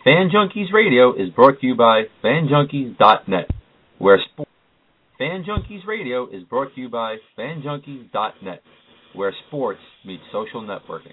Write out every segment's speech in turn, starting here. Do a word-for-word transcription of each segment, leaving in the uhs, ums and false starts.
Fan Junkies Radio is brought to you by fan junkies dot net, where sports. Fan Junkies Radio is brought to you by fan junkies dot net, where sports meets social networking.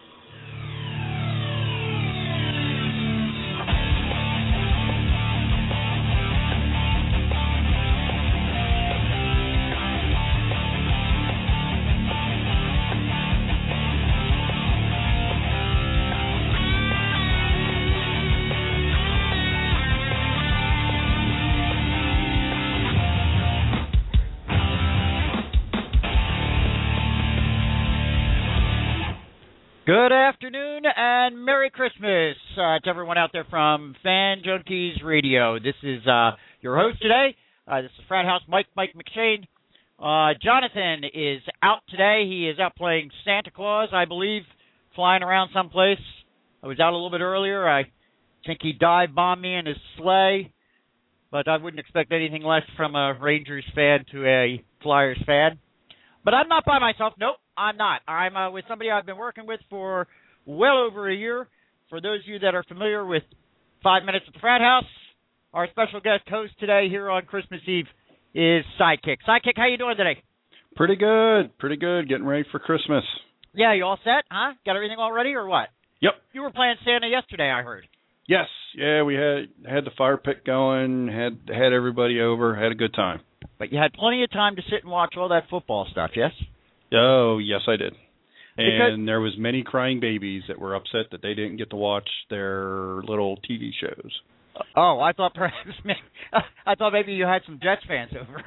Good afternoon and Merry Christmas uh, to everyone out there from Fan Junkies Radio. This is uh, your host today. Uh, this is Frat House Mike, Mike McShane. Uh, Jonathan is out today. He is out playing Santa Claus, I believe, flying around someplace. I was out a little bit earlier. I think he dive bombed me in his sleigh, but I wouldn't expect anything less from a Rangers fan to a Flyers fan. But I'm not by myself. Nope, I'm not. I'm uh, with somebody I've been working with for well over a year. For those of you that are familiar with Five Minutes at the Frat House, our special guest host today here on Christmas Eve is Sidekick. Sidekick, how you doing today? Pretty good. Pretty good. Getting ready for Christmas. Yeah, you all set, huh? Got everything all ready or what? Yep. You were playing Santa yesterday, I heard. Yes. Yeah, we had had the fire pit going, had had everybody over, had a good time. But you had plenty of time to sit and watch all that football stuff, yes? Oh, yes, I did. Because and there was many crying babies that were upset that they didn't get to watch their little T V shows. Oh, I thought perhaps I thought maybe you had some Jets fans over.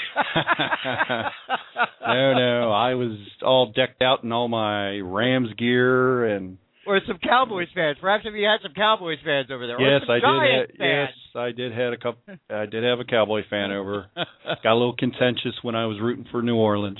no, no, I was all decked out in all my Rams gear and. Or some Cowboys fans. Perhaps if you had some Cowboys fans over there. Yes, or some I Giants did. Ha- yes, I did had a couple. I did have a Cowboy fan over. Got a little contentious when I was rooting for New Orleans.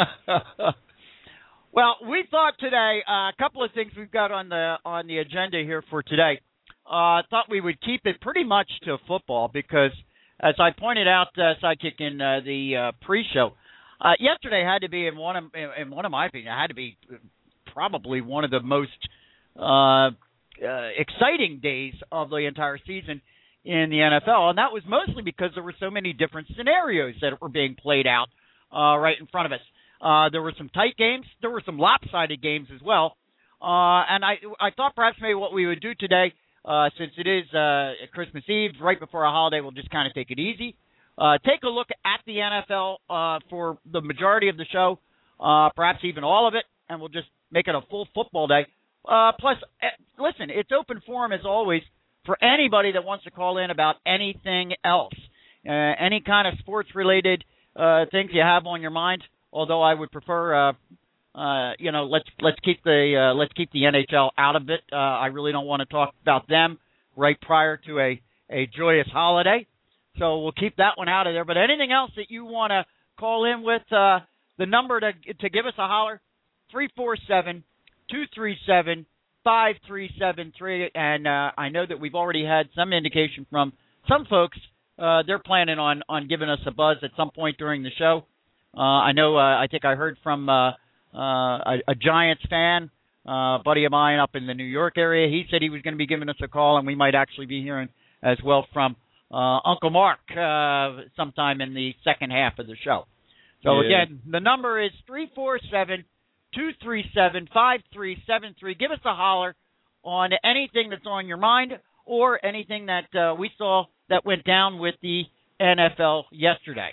Well, we thought today uh, a couple of things we've got on the on the agenda here for today. I uh, thought we would keep it pretty much to football because, as I pointed out, uh, Sidekick in uh, the uh, pre-show, uh, yesterday had to be in one of in one of my opinion, had to be probably one of the most Uh, uh, exciting days of the entire season in the N F L, and that was mostly because there were so many different scenarios that were being played out uh, right in front of us. Uh, there were some tight games. There were some lopsided games as well. Uh, and I, I thought perhaps maybe what we would do today, uh, since it is uh, Christmas Eve, right before a holiday, we'll just kind of take it easy. Uh, take a look at the N F L uh, for the majority of the show, uh, perhaps even all of it, and we'll just make it a full football day. Uh, plus, uh, listen, it's open forum as always for anybody that wants to call in about anything else, uh, any kind of sports-related uh, things you have on your mind. Although I would prefer, uh, uh, you know, let's let's keep the uh, let's keep the N H L out of it. Uh, I really don't want to talk about them right prior to a, a joyous holiday, so we'll keep that one out of there. But anything else that you want to call in with, uh, the number to to give us a holler, three four seven. two three seven, five three seven three, and uh, I know that we've already had some indication from some folks. Uh, they're planning on, on giving us a buzz at some point during the show. Uh, I know, uh, I think I heard from uh, uh, a, a Giants fan, uh, buddy of mine up in the New York area. He said he was going to be giving us a call, and we might actually be hearing as well from uh, Uncle Mark uh, sometime in the second half of the show. So, yeah. Again, the number is three four seven, two three seven, five three seven three. Give us a holler on anything that's on your mind or anything that uh, we saw that went down with the N F L yesterday.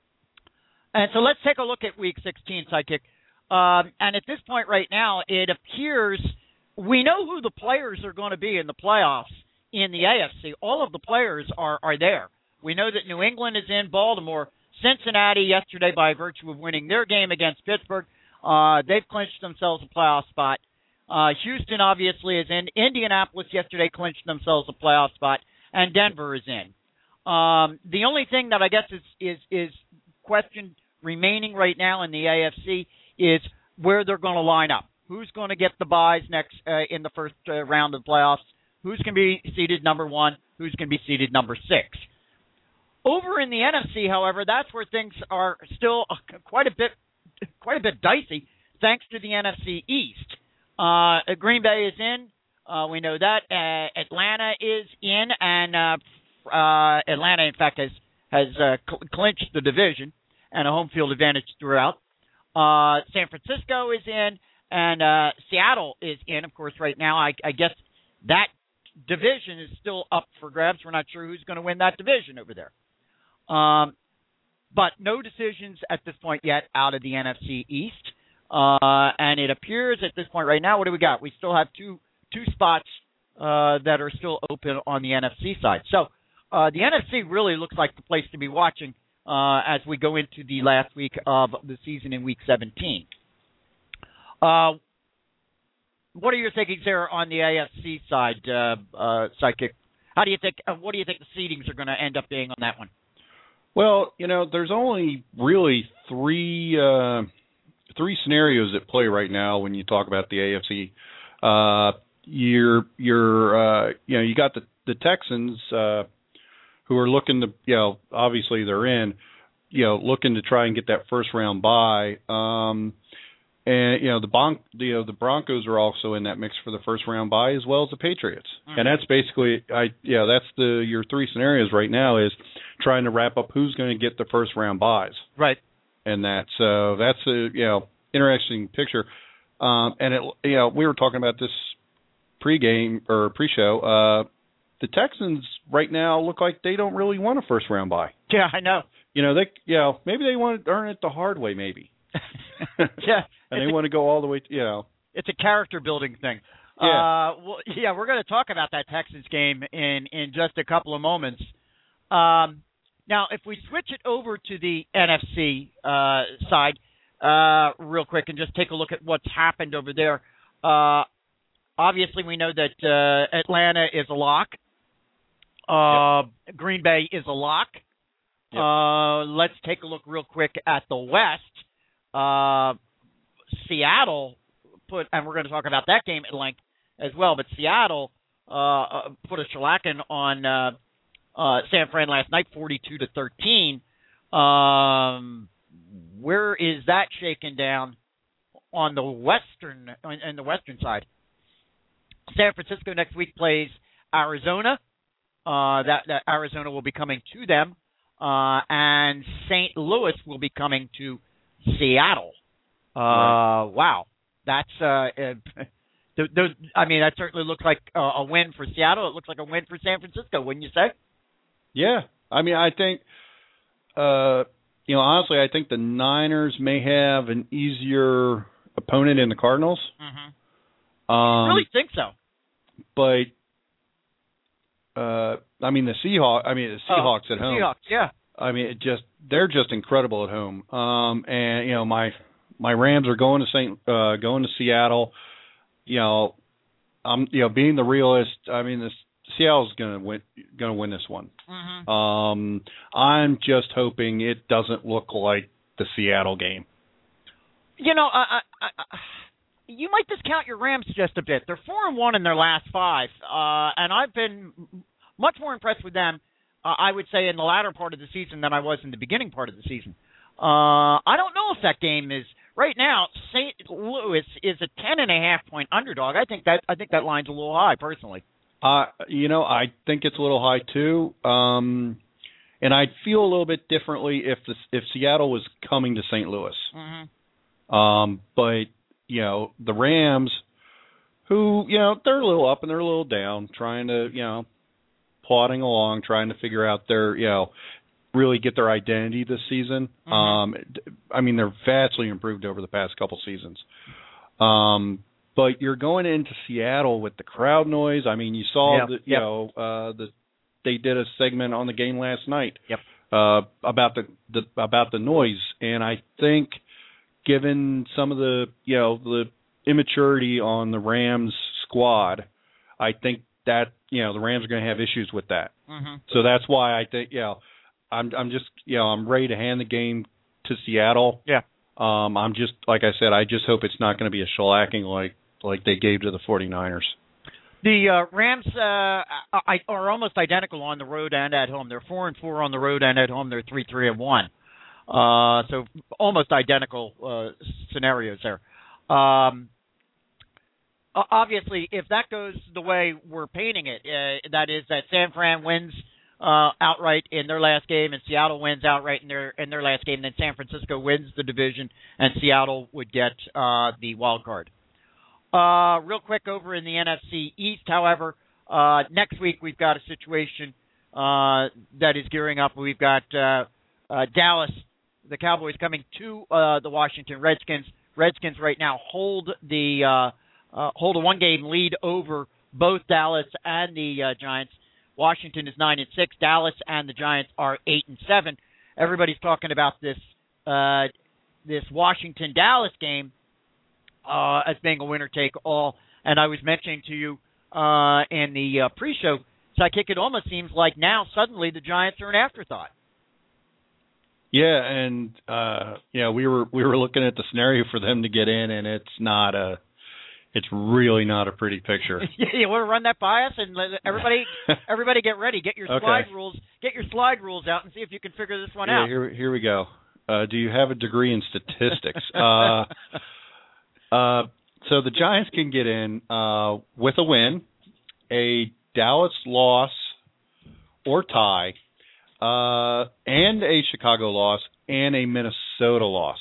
And so let's take a look at Week sixteen, Sidekick. Um, and at this point right now, it appears we know who the players are going to be in the playoffs in the A F C. All of the players are, are there. We know that New England is in, Baltimore, Cincinnati yesterday by virtue of winning their game against Pittsburgh. Uh, they've clinched themselves a playoff spot. Uh, Houston, obviously, is in. Indianapolis yesterday clinched themselves a playoff spot, and Denver is in. Um, the only thing that I guess is is is question remaining right now in the A F C is where they're going to line up. Who's going to get the byes next uh, in the first uh, round of the playoffs? Who's going to be seeded number one? Who's going to be seeded number six? Over in the N F C, however, that's where things are still quite a bit quite a bit dicey, thanks to the N F C East. Uh, Green Bay is in. Uh, we know that uh, Atlanta is in, and uh, uh, Atlanta, in fact, has has uh, cl- clinched the division and a home field advantage throughout. Uh, San Francisco is in, and uh, Seattle is in. Of course, right now, I, I guess that division is still up for grabs. We're not sure who's going to win that division over there. Um, but no decisions at this point yet out of the N F C East. Uh, and it appears at this point right now, what do we got? We still have two two spots uh, that are still open on the N F C side. So uh, the N F C really looks like the place to be watching uh, as we go into the last week of the season in Week seventeen. Uh, what are your thinkings there on the A F C side, uh, uh, Sidekick? How do you think? Uh, what do you think the seedings are going to end up being on that one? Well, you know, there's only really three uh, three scenarios at play right now when you talk about the A F C. Uh, you're you're uh, you know you got the the Texans uh, who are looking to, you know, obviously they're in, you know, looking to try and get that first round bye. Um, and you know the Bon you know the Broncos are also in that mix for the first round bye, as well as the Patriots. Mm-hmm. And that's basically I yeah that's the your three scenarios right now is trying to wrap up who's going to get the first round buys. Right. And that so that's a you know interesting picture. Um, and it you know we were talking about this pregame or pre-show. Uh, the Texans right now look like they don't really want a first round bye. Yeah, I know. You know they you know maybe they want to earn it the hard way maybe. Yeah. And they a, want to go all the way to, you know. It's a character building thing. Yeah. Uh, well, yeah, we're going to talk about that Texans game in, in just a couple of moments. Um, now, if we switch it over to the N F C uh, side uh, real quick and just take a look at what's happened over there. Uh, obviously, we know that uh, Atlanta is a lock. Uh, yep. Green Bay is a lock. Yep. Uh, let's take a look real quick at the West. Uh, Seattle put, and we're going to talk about that game at length as well, but Seattle uh, put a shellacking on uh, uh, San Fran last night, forty-two to thirteen. Um, where is that shaken down on the western on, on the western side? San Francisco next week plays Arizona. Uh, that, that Arizona will be coming to them, uh, and Saint Louis will be coming to Seattle. Uh, right. Wow, that's uh, uh the, the, I mean, that certainly looks like a, a win for Seattle. It looks like a win for San Francisco, wouldn't you say? Yeah, I mean, I think, uh, you know, honestly, I think the Niners may have an easier opponent in the Cardinals. Mm-hmm. Um, I really think so. But, uh, I mean, the Seahawks. I mean, the Seahawks oh, at home. Seahawks, yeah. I mean, it just they're just incredible at home. Um, and you know, my my Rams are going to Saint uh, going to Seattle. You know, I'm you know being the realist. I mean, this Seattle's going to win going to win this one. Mm-hmm. Um, I'm just hoping it doesn't look like the Seattle game. You know, I, I, I, you might discount your Rams just a bit. They're four and one in their last five, uh, and I've been much more impressed with them. Uh, I would say in the latter part of the season than I was in the beginning part of the season. Uh, I don't know if that game is right now. Saint Louis is a ten and a half point underdog. I think that I think that line's a little high, personally. Uh, you know, I think it's a little high too. Um, and I'd feel a little bit differently if the, if Seattle was coming to Saint Louis. Mm-hmm. Um, but you know, the Rams, who you know they're a little up and they're a little down, trying to you know. plodding along, trying to figure out their, you know, really get their identity this season. Mm-hmm. Um, I mean, they're vastly improved over the past couple seasons. Um, but you're going into Seattle with the crowd noise. I mean, you saw, yep. the, you yep. know, uh, the they did a segment on the game last night yep. uh, about the, the about the noise, and I think, given some of the, you know, the immaturity on the Rams squad, I think that, you know, the Rams are going to have issues with that. Mm-hmm. So that's why I think, you know, I'm I'm just, you know, I'm ready to hand the game to Seattle. Yeah. Um, I'm just, like I said, I just hope it's not going to be a shellacking like like they gave to the 49ers. The uh, Rams uh, are almost identical on the road and at home. They're four and four on the road and at home. They're three three and one. Uh, so almost identical uh, scenarios there. Um, uh, obviously, if that goes the way we're painting it, uh, that is that San Fran wins uh, outright in their last game, and Seattle wins outright in their in their last game, then San Francisco wins the division, and Seattle would get uh, the wild card. Uh, real quick over in the N F C East, however, uh, next week we've got a situation uh, that is gearing up. We've got uh, uh, Dallas, the Cowboys coming to uh, the Washington Redskins. Redskins right now hold the uh, uh, hold a one-game lead over both Dallas and the uh, Giants. Washington is nine and six. Dallas and the Giants are eight and seven. Everybody's talking about this uh, this Washington Dallas game uh, as being a winner take all. And I was mentioning to you uh, in the uh, pre-show, Sidekick, it almost seems like now suddenly the Giants are an afterthought. Yeah, and uh, yeah, we were we were looking at the scenario for them to get in, and it's not a, it's really not a pretty picture. You want to run that by us, and let everybody everybody get ready, get your Okay. slide rules, get your slide rules out, and see if you can figure this one yeah, out. Here here we go. Uh, do you have a degree in statistics? uh, uh, so the Giants can get in uh, with a win, a Dallas loss or tie. Uh, and a Chicago loss and a Minnesota loss.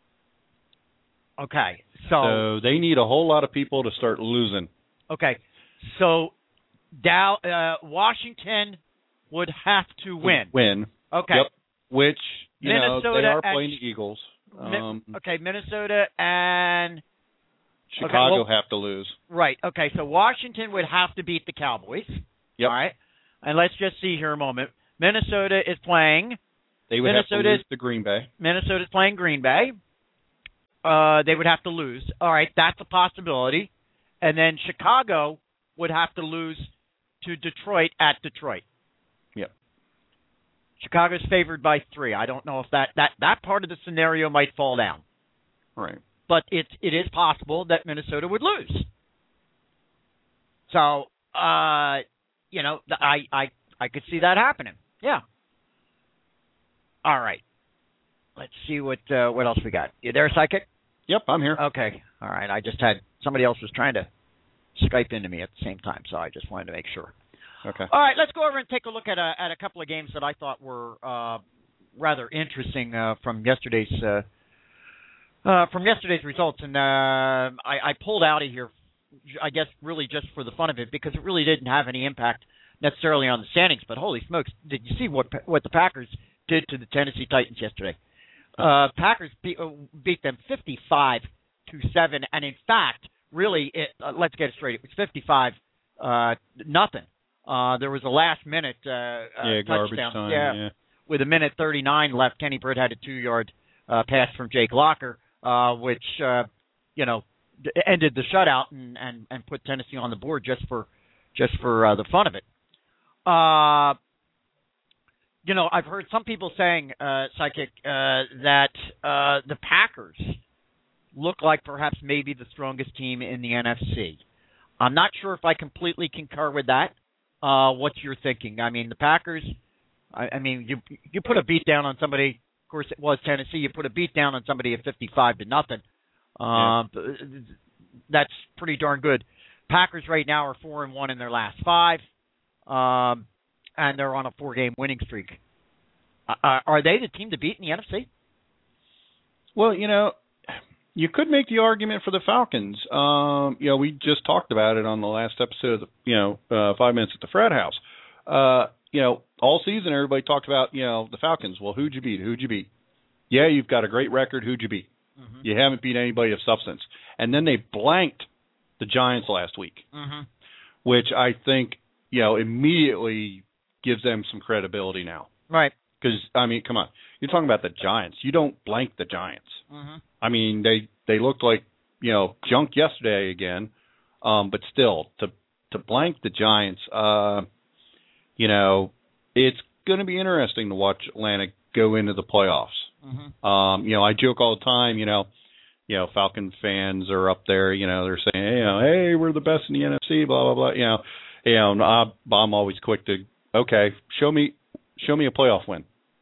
Okay, so, So they need a whole lot of people to start losing. okay, so Dow, uh, Washington would have to win. Win. Okay. Yep. Which, you Minnesota know, they are and- playing the Eagles. Um, Mi- okay, Minnesota and Chicago okay, well- have to lose. right. Okay, so Washington would have to beat the Cowboys. Yep. All right, and let's just see here a moment. Minnesota is playing. They would have to Minnesota- lose to Green Bay. Minnesota's playing Green Bay. Uh, they would have to lose. All right, that's a possibility. And then Chicago would have to lose to Detroit at Detroit. Yep. Chicago's favored by three. I don't know if that, that, that part of the scenario might fall down. Right. But it, it is possible that Minnesota would lose. So, uh, you know, I, I, I could see that happening. Yeah. All right. Let's see what uh, what else we got. You there, Psychic? Yep, I'm here. Okay. All right. I just had somebody else was trying to Skype into me at the same time, so I just wanted to make sure. Okay. All right. Let's go over and take a look at a at a couple of games that I thought were uh, rather interesting uh, from yesterday's uh, uh, from yesterday's results, and uh, I, I pulled out of here, I guess, really just for the fun of it, because it really didn't have any impact necessarily on the standings, but holy smokes, did you see what what the Packers did to the Tennessee Titans yesterday? Uh, Packers beat, uh, beat them fifty-five to seven, and in fact, really, it, uh, let's get it straight, it was fifty-five uh, nothing. Uh, there was a last minute uh, uh, yeah, garbage touchdown. time. Yeah, Yeah. with a minute thirty-nine left, Kenny Britt had a two-yard uh, pass from Jake Locker, uh, which uh, you know d- ended the shutout and, and, and put Tennessee on the board just for just for uh, the fun of it. Uh, you know, I've heard some people saying, uh, Psychic, uh, that uh, the Packers look like perhaps maybe the strongest team in the N F C. I'm not sure if I completely concur with that. Uh, what's your thinking? I mean, the Packers, I, I mean, you you put a beat down on somebody, of course it was Tennessee, you put a beat down on somebody at fifty-five to nothing. Um, yeah. That's pretty darn good. Packers right now are four and one in their last five. Um, and they're on a four-game winning streak. Uh, are they the team to beat in the N F C? Well, you know, you could make the argument for the Falcons. Um, you know, we just talked about it on the last episode of the, you know, uh, Five Minutes at the Frat House. Uh, you know, all season everybody talked about, you know, the Falcons. Well, who'd you beat? Who'd you beat? Yeah, you've got a great record. Who'd you beat? Mm-hmm. You haven't beat anybody of substance. And then they blanked the Giants last week, mm-hmm. which I think, you know, immediately gives them some credibility now. Right. Because, I mean, come on. You're talking about the Giants. You don't blank the Giants. Mm-hmm. I mean, they, they looked like, you know, junk yesterday again. Um, but still, to to blank the Giants, uh, you know, it's going to be interesting to watch Atlanta go into the playoffs. Mm-hmm. Um, you know, I joke all the time, you know, you know, Falcon fans are up there, you know, they're saying, hey, you know, hey, we're the best in the N F C, blah, blah, blah. You know, you know, I'm always quick to, okay, show me, show me a playoff win.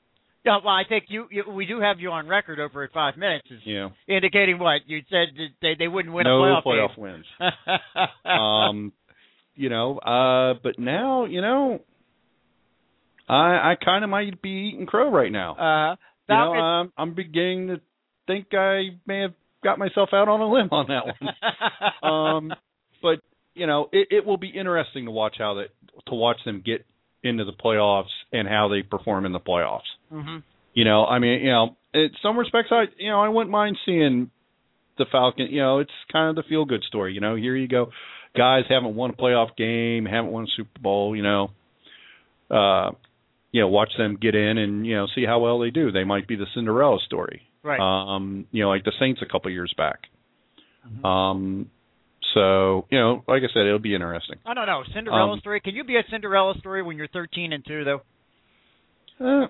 No, well, I think you, you we do have you on record over at five minutes, is Yeah. indicating what you said that they they wouldn't win no a playoff, playoff game. wins. um, you know, uh, but now, you know, I I kind of might be eating crow right now. Uh, you know, I'm I'm beginning to think I may have got myself out on a limb on that one. um, but you know, it, it will be interesting to watch how that to watch them get into the playoffs and how they perform in the playoffs. Mm-hmm. You know, I mean, you know, in some respects, I you know, I wouldn't mind seeing the Falcons. You know, it's kind of the feel good story. You know, here you go, guys haven't won a playoff game, haven't won a Super Bowl. You know, uh, you know, watch them get in and you know see how well they do. They might be the Cinderella story, right? Um, you know, like the Saints a couple years back. Mm-hmm. Um, so you know, like I said, it'll be interesting. I don't know, Cinderella um, story. Can you be a Cinderella story when you're thirteen and two though? Uh,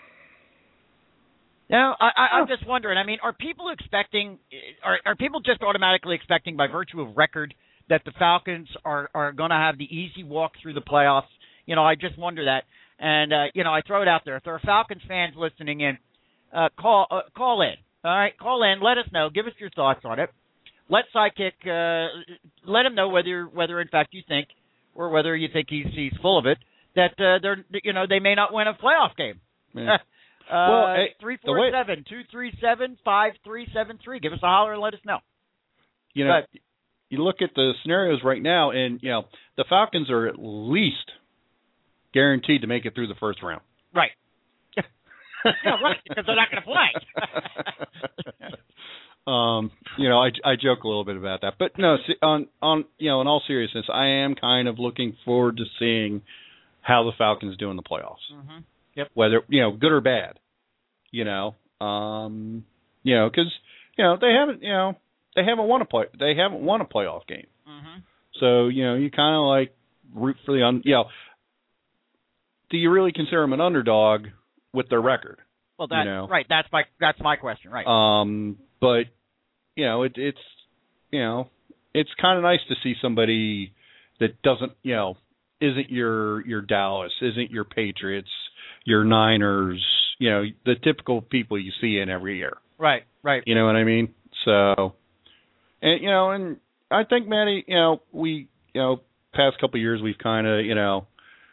You know, I, I, I'm just wondering. I mean, are people expecting? Are are people just automatically expecting, by virtue of record, that the Falcons are are going to have the easy walk through the playoffs? You know, I just wonder that. And uh, you know, I throw it out there. If there are Falcons fans listening in, uh, call uh, call in. All right, call in. Let us know. Give us your thoughts on it. Let Sidekick uh, let him know whether whether in fact you think, or whether you think he's he's full of it, that uh, they're you know they may not win a playoff game. Yeah. Uh, well, hey, three four seven two three seven five three seven three. Give us a holler and let us know. You know, but, you look at the scenarios right now, and you know the Falcons are at least guaranteed to make it through the first round. Right. Yeah, right. Because they're not going to play. um, you know, I, I joke a little bit about that, but no, on on you know, in all seriousness, I am kind of looking forward to seeing how the Falcons do in the playoffs. Mm-hmm. Yep. Whether, you know, good or bad, you know, um, you know, because you know they haven't, you know, they haven't won a play, they haven't won a playoff game. Mm-hmm. So you know, you kind of like root for the, un, you know, do you really consider them an underdog with their record? Well, that's you know? right. That's my that's my question, right? Um, but you know, it, it's you know, it's kind of nice to see somebody that doesn't, you know, isn't your your Dallas, isn't your Patriots, your Niners, you know, the typical people you see in every year. Right, right. You know what I mean? So, and, you know, and I think, Matty, you know, we, you know, past couple of years we've kind of, you know,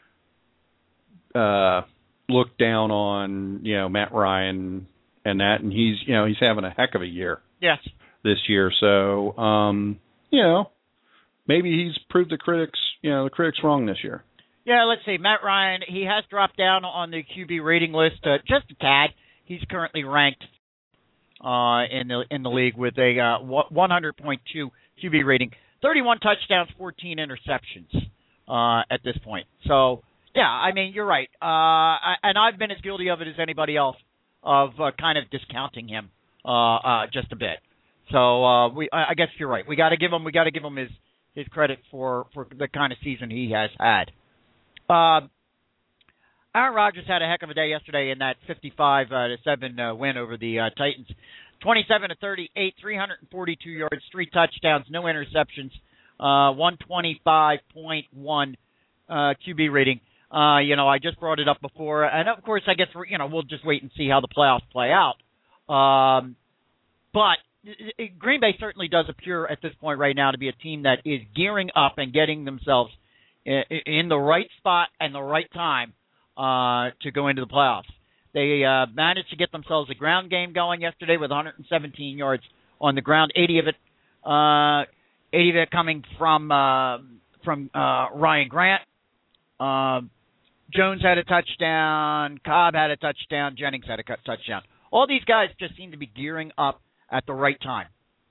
uh, looked down on, you know, Matt Ryan and that, and he's, you know, he's having a heck of a year. Yes. This year. So, um, you know, maybe he's proved the critics, you know, the critics wrong this year. Yeah, let's see. Matt Ryan, he has dropped down on the Q B rating list uh, just a tad. He's currently ranked uh, in the in the league with a uh, one hundred point two Q B rating, thirty-one touchdowns, fourteen interceptions uh, at this point. So, yeah, I mean, you're right. Uh, I, and I've been as guilty of it as anybody else of uh, kind of discounting him uh, uh, just a bit. So uh, we, I guess you're right. We got to give him, we got to give him his, his credit for, for the kind of season he has had. Uh, Aaron Rodgers had a heck of a day yesterday in that fifty-five to seven uh, win over the uh, Titans. twenty-seven to thirty-eight, three hundred forty-two yards, three touchdowns, no interceptions, uh, one twenty-five point one uh, Q B rating. Uh, you know, I just brought it up before, and of course, I guess we're, you know we'll just wait and see how the playoffs play out. Um, but Green Bay certainly does appear at this point right now to be a team that is gearing up and getting themselves in the right spot and the right time uh, to go into the playoffs. They uh, managed to get themselves a ground game going yesterday with one hundred seventeen yards on the ground, eighty of it, uh, eighty of it coming from uh, from uh, Ryan Grant. Uh, Jones had a touchdown. Cobb had a touchdown. Jennings had a touchdown. All these guys just seem to be gearing up at the right time.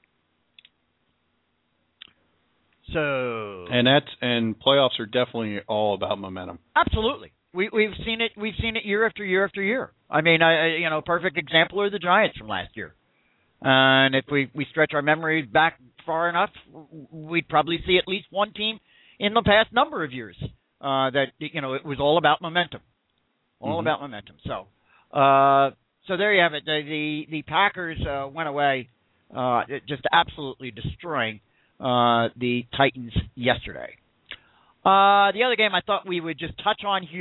So and that's and playoffs are definitely all about momentum. Absolutely, we we've seen it. We've seen it year after year after year. I mean, I, I you know, perfect example are the Giants from last year. And if we we stretch our memory back far enough, we'd probably see at least one team in the past number of years uh, that you know it was all about momentum, all mm-hmm. about momentum. So, uh, so there you have it. The the, the Packers uh, went away, uh, just absolutely destroying Uh, the Titans yesterday. Uh, the other game I thought we would just touch on here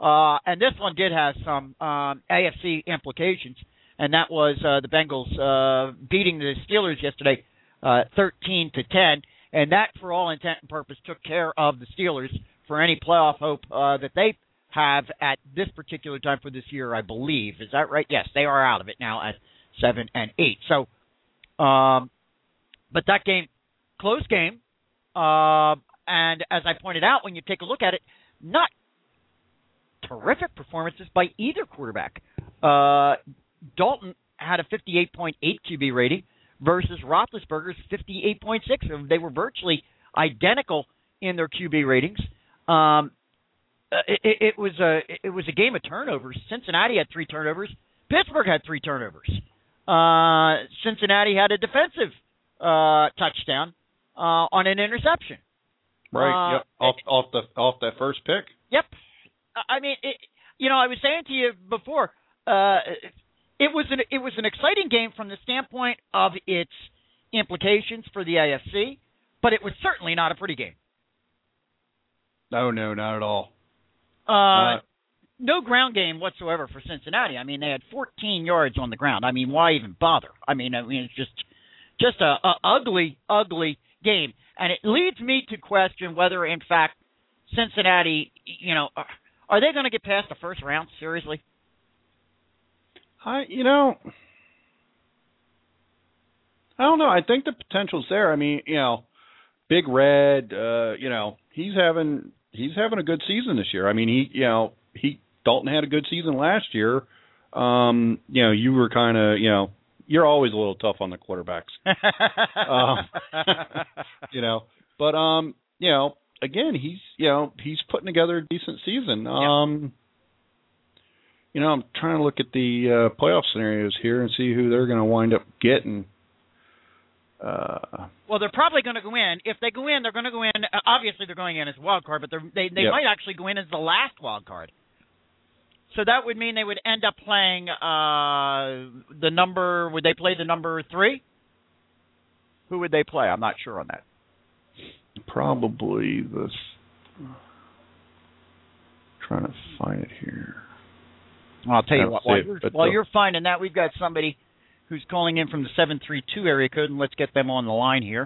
Uh, and this one did have some um, A F C implications, and that was uh, the Bengals uh, beating the Steelers yesterday, uh, thirteen to ten, and that, for all intent and purpose, took care of the Steelers for any playoff hope uh, that they have at this particular time for this year, I believe. Is that right? Yes, they are out of it now at seven and eight. So, um, but that game, close game, uh, and as I pointed out, when you take a look at it, not terrific performances by either quarterback. Uh, Dalton had a fifty-eight point eight Q B rating versus Roethlisberger's fifty-eight point six. They were virtually identical in their Q B ratings. Um, it, it, it was a it was a game of turnovers. Cincinnati had three turnovers. Pittsburgh had three turnovers. Uh, Cincinnati had a defensive uh, touchdown uh, on an interception. Right. Uh, yep. Off off the off that first pick. Yep. I mean, it, you know, I was saying to you before, uh, it was an it was an exciting game from the standpoint of its implications for the A F C, but it was certainly not a pretty game. No, no, not at all. Uh, uh, no ground game whatsoever for Cincinnati. I mean, they had fourteen yards on the ground. I mean, why even bother? I mean, I mean, it's just just a, a ugly, ugly game, and it leads me to question whether, in fact, Cincinnati, you know. Uh, Are they going to get past the first round? Seriously? I, you know, I don't know. I think the potential's there. I mean, you know, Big Red, uh, you know, he's having he's having a good season this year. I mean, he, you know, he Dalton had a good season last year. Um, you know, you were kind of, you know, you're always a little tough on the quarterbacks. um, you know, but um, you know. Again, he's you know he's putting together a decent season. Um, yeah. You know, I'm trying to look at the uh, playoff scenarios here and see who they're going to wind up getting. Uh, well, they're probably going to go in. If they go in, they're going to go in. Uh, obviously, they're going in as a wild card, but they they yep. might actually go in as the last wild card. So that would mean they would end up playing uh, the number. Would they play the number three? Who would they play? I'm not sure on that. Probably this. Trying to find it here. Well, I'll tell you what. While, you're, while you're finding that, we've got somebody who's calling in from the seven three two area code, and let's get them on the line here.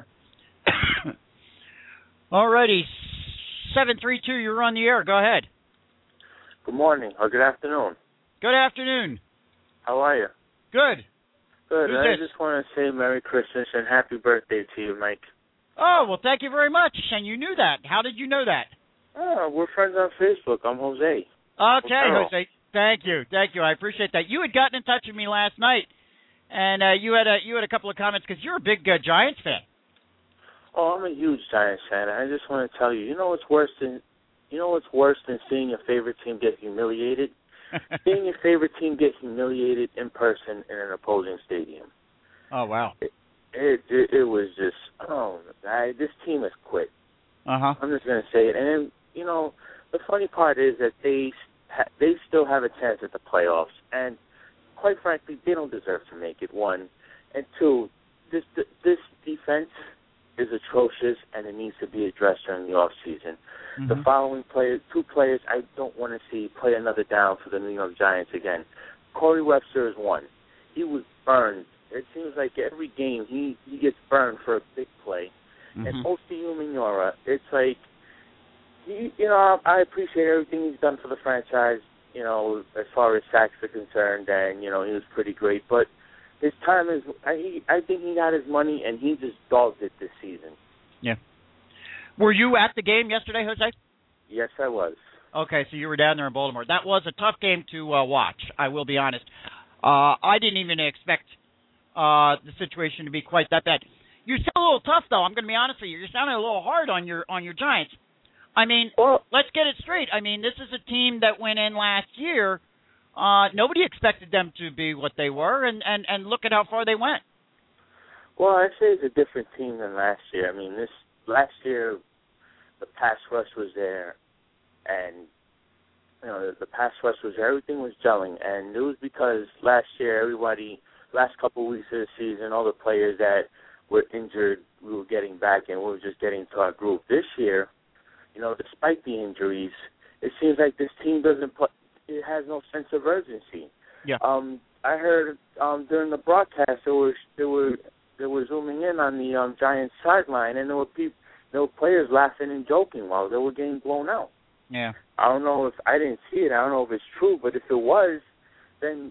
Alrighty, seven three two, you're on the air. Go ahead. Good morning or good afternoon. Good afternoon. How are you? Good. Good. Who's I this? just want to say Merry Christmas and Happy Birthday to you, Mike. Oh, well, thank you very much. And you knew that. How did you know that? Oh, we're friends on Facebook. I'm Jose. Okay, Jose. Thank you. Thank you. I appreciate that. You had gotten in touch with me last night, and uh, you had a, you had a couple of comments because you're a big uh, Giants fan. Oh, I'm a huge Giants fan. I just want to tell you, you know what's worse than you know what's worse than seeing your favorite team get humiliated? Seeing your favorite team get humiliated in person in an opposing stadium. Oh, wow. It, It, it it was just, oh, I, this team has quit. Uh-huh. I'm just going to say it. And, then, you know, the funny part is that they they still have a chance at the playoffs. And, quite frankly, they don't deserve to make it, one. And, two, this this defense is atrocious, and it needs to be addressed during the offseason. Mm-hmm. The following players, two players I don't want to see play another down for the New York Giants again. Corey Webster is one. He was burned. It seems like every game he, he gets burned for a big play. Mm-hmm. And Osi Umenyiora, it's like, he, you know, I appreciate everything he's done for the franchise, you know, as far as sacks are concerned, and, you know, he was pretty great. But his time is, I, he, I think he got his money, and he just dogged it this season. Yeah. Were you at the game yesterday, Jose? Yes, I was. Okay, so you were down there in Baltimore. That was a tough game to uh, watch, I will be honest. Uh, I didn't even expect Uh, the situation to be quite that bad. You sound a little tough, though. I'm going to be honest with you. You're sounding a little hard on your on your Giants. I mean, well, let's get it straight. I mean, this is a team that went in last year. Uh, nobody expected them to be what they were, and, and, and look at how far they went. Well, I'd say it's a different team than last year. I mean, this last year, the pass rush was there, and you know, the, the pass rush was there. Everything was gelling, and it was because last year, everybody, last couple of weeks of the season, all the players that were injured, we were getting back, and we were just getting to our group. This year, you know, despite the injuries, it it seems like this team doesn't put. It has no sense of urgency. Yeah. Um, I heard um, during the broadcast there was there were they were zooming in on the um, Giants sideline, and there were people, there were players laughing and joking while they were getting blown out. Yeah. I don't know if I didn't see it. I don't know if it's true, but if it was, then,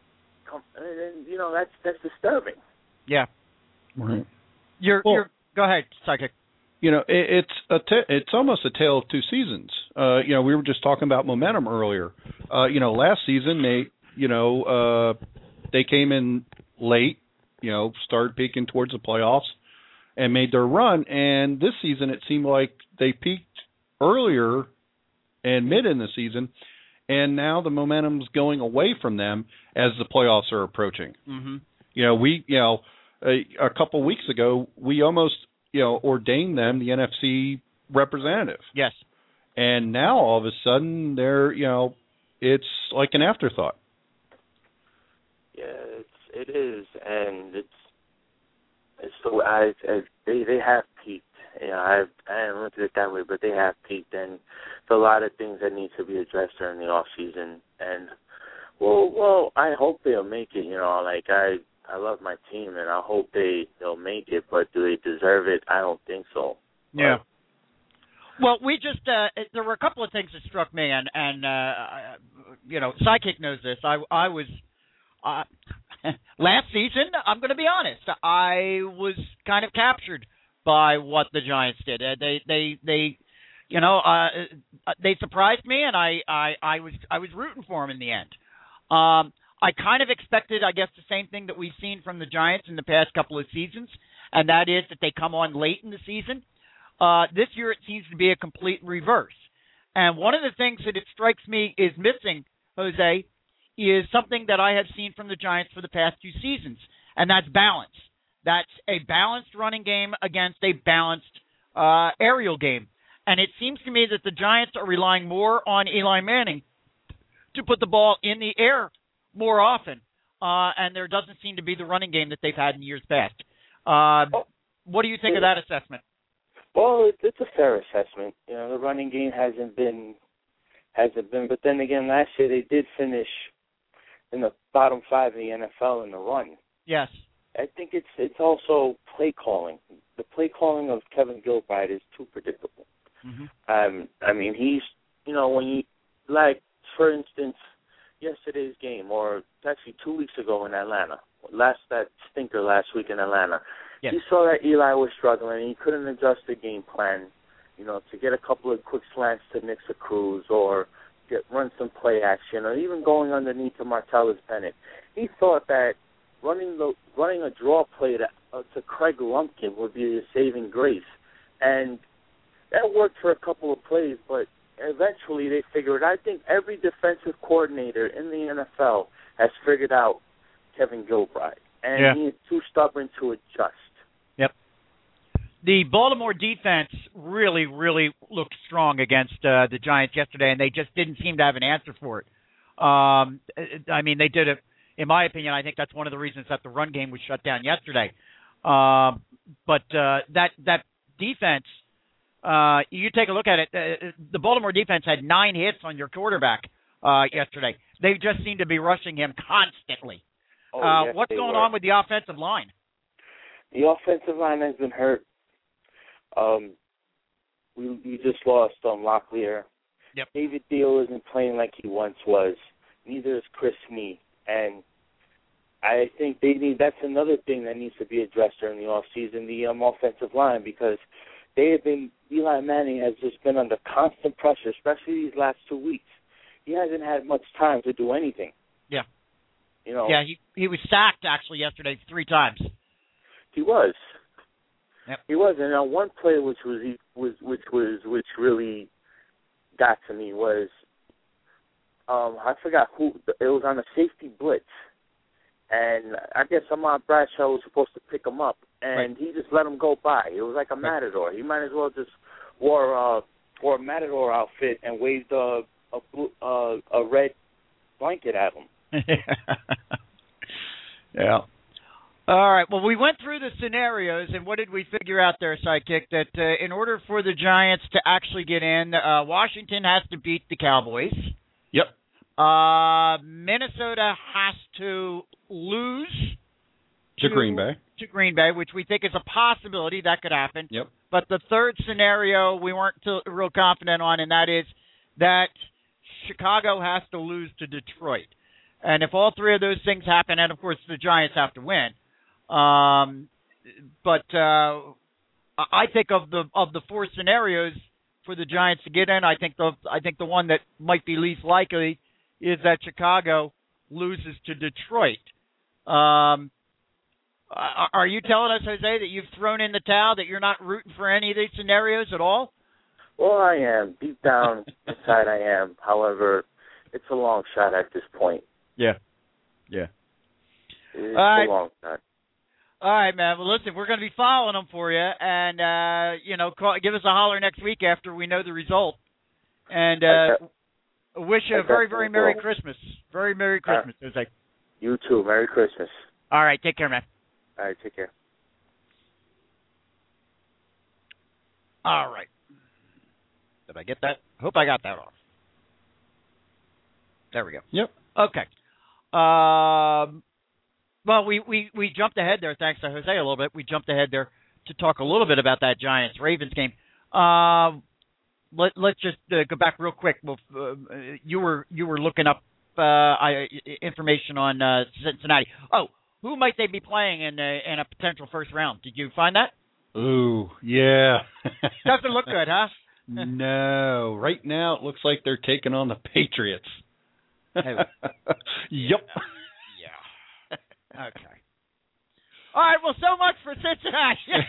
then you know that's that's disturbing. Yeah. Right. You're Well, you're go ahead, Psychic. You know, it, it's a t- it's almost a tale of two seasons. Uh, you know, we were just talking about momentum earlier. Uh, you know, last season they, you know, uh, they came in late. You know, started peaking towards the playoffs and made their run. And this season, it seemed like they peaked earlier and mid in the season, and now the momentum's going away from them as the playoffs are approaching. Mm-hmm. You know, we, you know, a, a couple weeks ago, we almost, you know, ordained them the N F C representative. Yes. And now all of a sudden they're, you know, it's like an afterthought. Yeah, it's it is, and it's it's so I, I they they have peaked. You know, I I haven't looked at it that way, but they have peaked, and there's a lot of things that need to be addressed during the off season. And well, well, I hope they'll make it. You know, like I. I love my team, and I hope they, they'll make it, but do they deserve it? I don't think so. Yeah. But, well, we just, uh, there were a couple of things that struck me, and, and uh, you know, Psychic knows this. I, I was, uh, last season, I'm going to be honest, I was kind of captured by what the Giants did. Uh, they, they, they, you know, uh, they surprised me, and I, I, I was, I was rooting for them in the end. Um, I kind of expected, I guess, the same thing that we've seen from the Giants in the past couple of seasons, and that is that they come on late in the season. Uh, this year it seems to be a complete reverse. And one of the things that it strikes me is missing, Jose, is something that I have seen from the Giants for the past two seasons, and that's balance. That's a balanced running game against a balanced uh, aerial game. And it seems to me that the Giants are relying more on Eli Manning to put the ball in the air more often, uh, and there doesn't seem to be the running game that they've had in years past. Uh, what do you think of that assessment? Well, it's a fair assessment. You know, the running game hasn't been, hasn't been. But then again, last year they did finish in the bottom five of the N F L in the run. Yes. I think it's it's also play calling. The play calling of Kevin Gilbride is too predictable. Mm-hmm. Um, I mean, he's, you know, when you, like, for instance, yesterday's game, or actually two weeks ago in Atlanta, last that stinker last week in Atlanta, yes. He saw that Eli was struggling, and he couldn't adjust the game plan, you know, to get a couple of quick slants to Nixa Cruz or get run some play action, or even going underneath to Martellus Bennett. He thought that running the running a draw play to, uh, to Craig Lumpkin would be a saving grace, and that worked for a couple of plays, but eventually they figured, I think every defensive coordinator in the N F L has figured out Kevin Gilbride, and yeah. he is too stubborn to adjust. Yep. The Baltimore defense really, really looked strong against uh, the Giants yesterday, and they just didn't seem to have an answer for it. Um, I mean, they did it, in my opinion, I think that's one of the reasons that the run game was shut down yesterday. Um, but uh, that that defense, Uh, you take a look at it, uh, the Baltimore defense had nine hits on your quarterback uh, yesterday. They just seem to be rushing him constantly. Oh, uh, yes, what's going were. on with the offensive line? The offensive line has been hurt. Um, we, we just lost um, Locklear. Yep. David Deal isn't playing like he once was. Neither is Chris Nee. And I think they need. That's another thing that needs to be addressed during the offseason, the um, offensive line, because they have been, Eli Manning has just been under constant pressure, especially these last two weeks. He hasn't had much time to do anything. Yeah. You know. Yeah, he he was sacked actually yesterday three times. He was. Yep. He was, and uh, one play which was was which was which really got to me was um, I forgot who it was on a safety blitz, and I guess Ahmad Bradshaw was supposed to pick him up, and right. he just let him go by. It was like a matador. He might as well just wore uh, wore a matador outfit and waved a a, blue, uh, a red blanket at him. Yeah. All right. Well, we went through the scenarios, and what did we figure out there, Sidekick? That uh, in order for the Giants to actually get in, uh, Washington has to beat the Cowboys. Yep. Uh, Minnesota has to lose To, to Green Bay. To Green Bay, which we think is a possibility. That could happen. Yep. But the third scenario we weren't too, real confident on, and that is that Chicago has to lose to Detroit. And if all three of those things happen, and of course the Giants have to win, um, but uh, I think of the of the four scenarios for the Giants to get in, I think the I think the one that might be least likely is that Chicago loses to Detroit. Um, are you telling us, Jose, that you've thrown in the towel, that you're not rooting for any of these scenarios at all? Well, I am. Deep down inside I am. However, it's a long shot at this point. Yeah. Yeah. It's All right. a long shot. All right, man. Well, listen, we're going to be following them for you, and, uh, you know, call, give us a holler next week after we know the result. And uh, wish you a very, very Merry Christmas. Very Merry Christmas, uh, Jose. You too. Merry Christmas. All right. Take care, man. All right. Take care. All right. Did I get that? Hope I got that off. There we go. Yep. Okay. Um, well, we, we, we jumped ahead there, thanks to Jose a little bit. We jumped ahead there to talk a little bit about that Giants-Ravens game. Uh, let, let's just uh, go back real quick. Well, uh, you were you were looking up uh, I, information on uh, Cincinnati. Oh, who might they be playing in a, in a potential first round? Did you find that? Ooh, yeah. Doesn't look good, huh? No. Right now it looks like they're taking on the Patriots. Hey. Yep. Yeah. Okay. All right, well, so much for Cincinnati.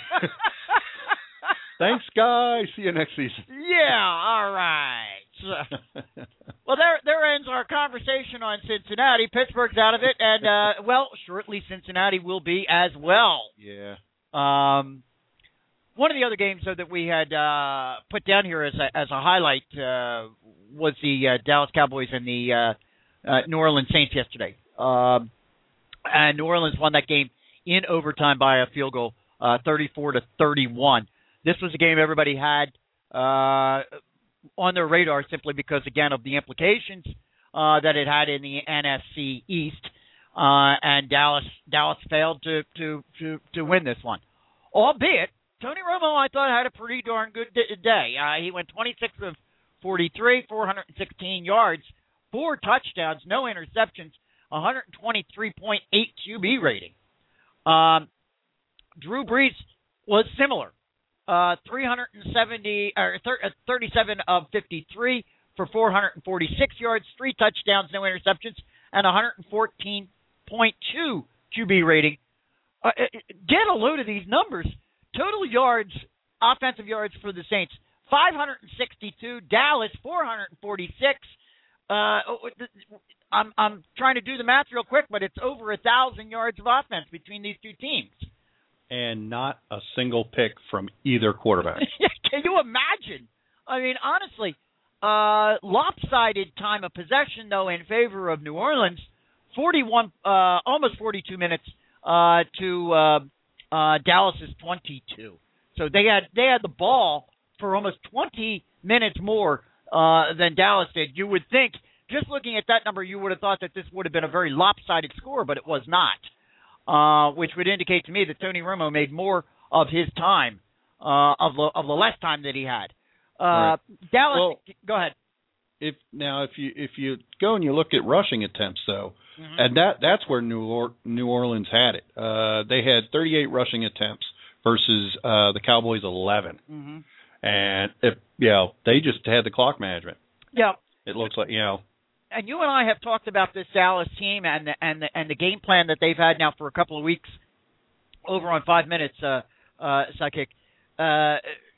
Thanks, guys. See you next season. Yeah, all right. Well, there there ends our conversation on Cincinnati. Pittsburgh's out of it, and, uh, well, shortly Cincinnati will be as well. Yeah. Um, one of the other games, though, that we had uh, put down here as a, as a highlight uh, was the uh, Dallas Cowboys and the uh, uh, New Orleans Saints yesterday. Um, and New Orleans won that game in overtime by a field goal, uh, thirty-four to thirty-one. This was a game everybody had uh, on their radar simply because, again, of the implications uh, that it had in the N F C East. Uh, and Dallas Dallas failed to, to, to, to win this one. Albeit, Tony Romo, I thought, had a pretty darn good day. Uh, he went twenty-six of forty-three, four hundred sixteen yards, four touchdowns, no interceptions, one twenty-three point eight Q B rating. Um, Drew Brees was similar. Uh, three hundred seventy or thirty-seven of fifty-three for four hundred forty-six yards, three touchdowns, no interceptions, and one fourteen point two Q B rating. Uh, get a load of these numbers. Total yards, offensive yards for the Saints, five hundred sixty-two. Dallas, four hundred forty-six. Uh, I'm I'm trying to do the math real quick, but it's over a thousand yards of offense between these two teams. And not a single pick from either quarterback. Can you imagine? I mean, honestly, uh, lopsided time of possession, though, in favor of New Orleans, forty-one, uh, almost forty-two minutes uh, to uh, uh, Dallas's twenty-two. So they had they had the ball for almost twenty minutes more uh, than Dallas did. You would think, just looking at that number, you would have thought that this would have been a very lopsided score, but it was not. Uh, which would indicate to me that Tony Romo made more of his time, uh, of the of the less time that he had. Uh, right. Dallas, well, go ahead. If now, if you if you go and you look at rushing attempts, though, mm-hmm. and that that's where New or- New Orleans had it. Uh, they had thirty-eight rushing attempts versus uh, the Cowboys eleven, mm-hmm. and if you know they just had the clock management. Yeah, it looks like you know. And you and I have talked about this Dallas team and the, and the, and the game plan that they've had now for a couple of weeks over on Five Minutes, uh, uh, Sidekick. Uh,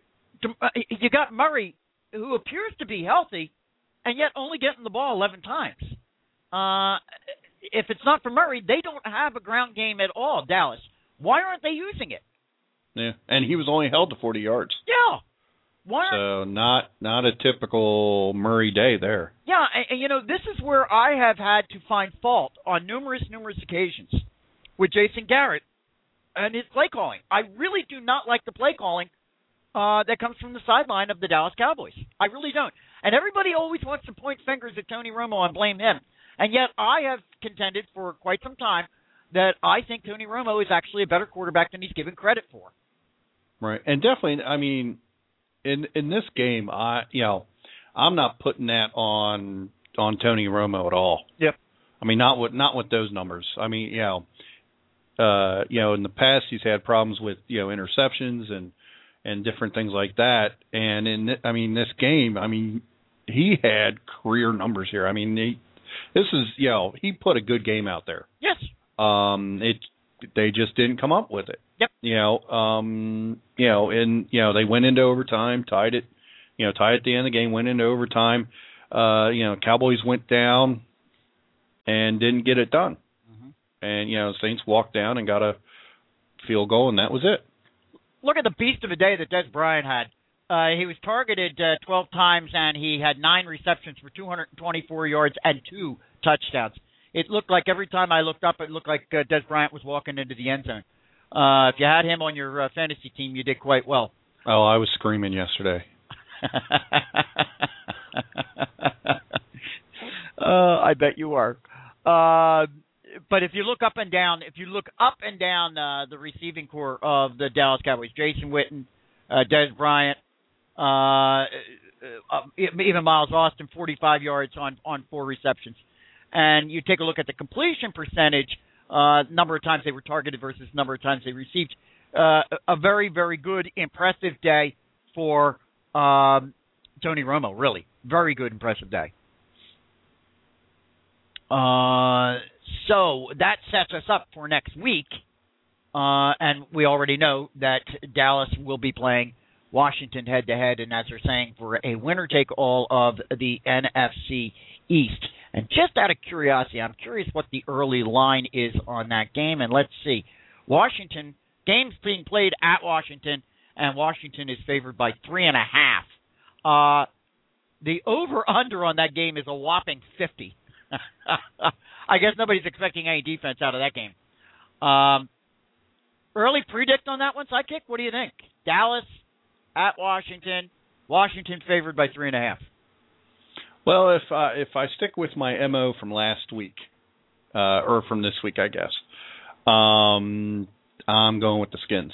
you got Murray, who appears to be healthy, and yet only getting the ball eleven times. Uh, if it's not for Murray, they don't have a ground game at all, Dallas. Why aren't they using it? Yeah, and he was only held to forty yards. Yeah. Why so not not a typical Murray day there. Yeah, and, and you know, this is where I have had to find fault on numerous, numerous occasions with Jason Garrett and his play calling. I really do not like the play calling uh, that comes from the sideline of the Dallas Cowboys. I really don't. And everybody always wants to point fingers at Tony Romo and blame him. And yet I have contended for quite some time that I think Tony Romo is actually a better quarterback than he's given credit for. Right. And definitely, I mean, in in this game, I you know, I'm not putting that on on Tony Romo at all. Yep. I mean, not with not with those numbers. I mean, you know, uh, you know, in the past he's had problems with, you know, interceptions and and different things like that. And in I mean, this game, I mean, he had career numbers here. I mean, he, this is, you know, he put a good game out there. Yes. Um, it they just didn't come up with it. Yep. You know, um, you know, and you know they went into overtime, tied it, you know, tied at the end of the game, went into overtime. Uh, you know, Cowboys went down and didn't get it done. Mm-hmm. And you know, Saints walked down and got a field goal, and that was it. Look at the beast of a day that Des Bryant had. Uh, he was targeted uh, twelve times, and he had nine receptions for two hundred twenty-four yards and two touchdowns. It looked like every time I looked up, it looked like uh, Des Bryant was walking into the end zone. Uh, if you had him on your uh, fantasy team, you did quite well. Oh, I was screaming yesterday. uh, I bet you are. Uh, but if you look up and down, if you look up and down uh, the receiving core of the Dallas Cowboys, Jason Witten, uh, Des Bryant, uh, uh, even Miles Austin, forty-five yards on, on four receptions. And you take a look at the completion percentage, uh, number of times they were targeted versus number of times they received. Uh, a very, very good, impressive day for um, Tony Romo, really. Very good, impressive day. Uh, so that sets us up for next week. Uh, and we already know that Dallas will be playing Washington head-to-head, and as they're saying, for a winner-take-all of the N F C East. And just out of curiosity, I'm curious what the early line is on that game. And let's see. Washington, game's being played at Washington, and Washington is favored by three and a half. Uh, the over-under on that game is a whopping fifty. I guess nobody's expecting any defense out of that game. Um, early predict on that one, Sidekick? What do you think? Dallas at Washington. Washington favored by three and a half. Well, if I, if I stick with my M O from last week, uh, or from this week, I guess, um, I'm going with the Skins.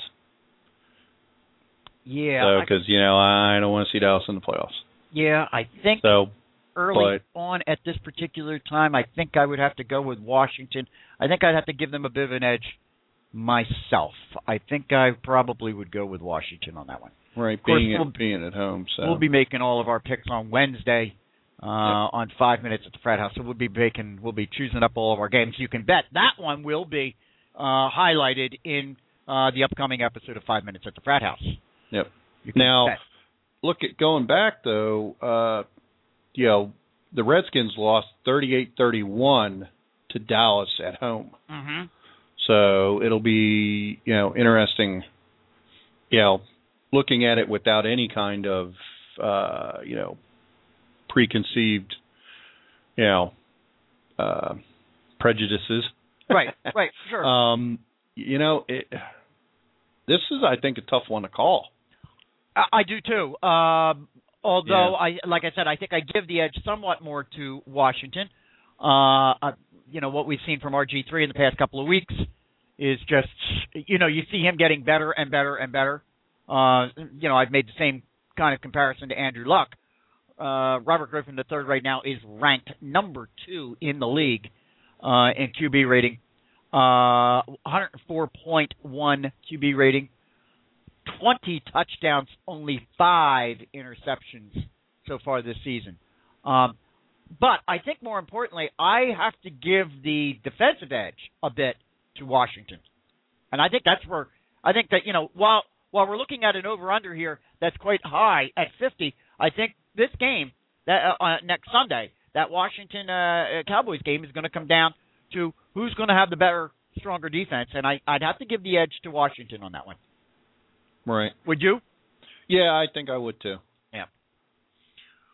Yeah. Because, so, you know, I don't want to see Dallas in the playoffs. Yeah, I think so, early but, on at this particular time, I think I would have to go with Washington. I think I'd have to give them a bit of an edge myself. I think I probably would go with Washington on that one. Right, of course, being, we'll, at, being at home. So we'll be making all of our picks on Wednesday. Uh, yep. On five minutes at the Frat House, so we'll be making, we'll be choosing up all of our games. You can bet that one will be uh, highlighted in uh, the upcoming episode of Five Minutes at the Frat House. Yep. Now, bet. Look at going back though. Uh, you know, the Redskins lost thirty-eight thirty-one to Dallas at home. Mm-hmm. So it'll be, you know, interesting. You know, looking at it without any kind of, uh, you know. preconceived, you know, uh, prejudices. Right, right, sure. um, you know, it, this is, I think, a tough one to call. I, I do too. Um, although, yeah. I, like I said, I think I give the edge somewhat more to Washington. Uh, uh, you know, what we've seen from R G three in the past couple of weeks is just, you know, you see him getting better and better and better. Uh, you know, I've made the same kind of comparison to Andrew Luck. Uh, Robert Griffin the third right now is ranked number two in the league uh, in Q B rating. Uh, one oh four point one Q B rating, twenty touchdowns, only five interceptions so far this season. Um, but I think more importantly, I have to give the defensive edge a bit to Washington. And I think that's where, I think that, you know, while while we're looking at an over-under here that's quite high at fifty, I think this game, that uh, uh, next Sunday, that Washington uh, Cowboys game is going to come down to who's going to have the better, stronger defense, and I, I'd have to give the edge to Washington on that one. Right. Would you? Yeah, I think I would too. Yeah.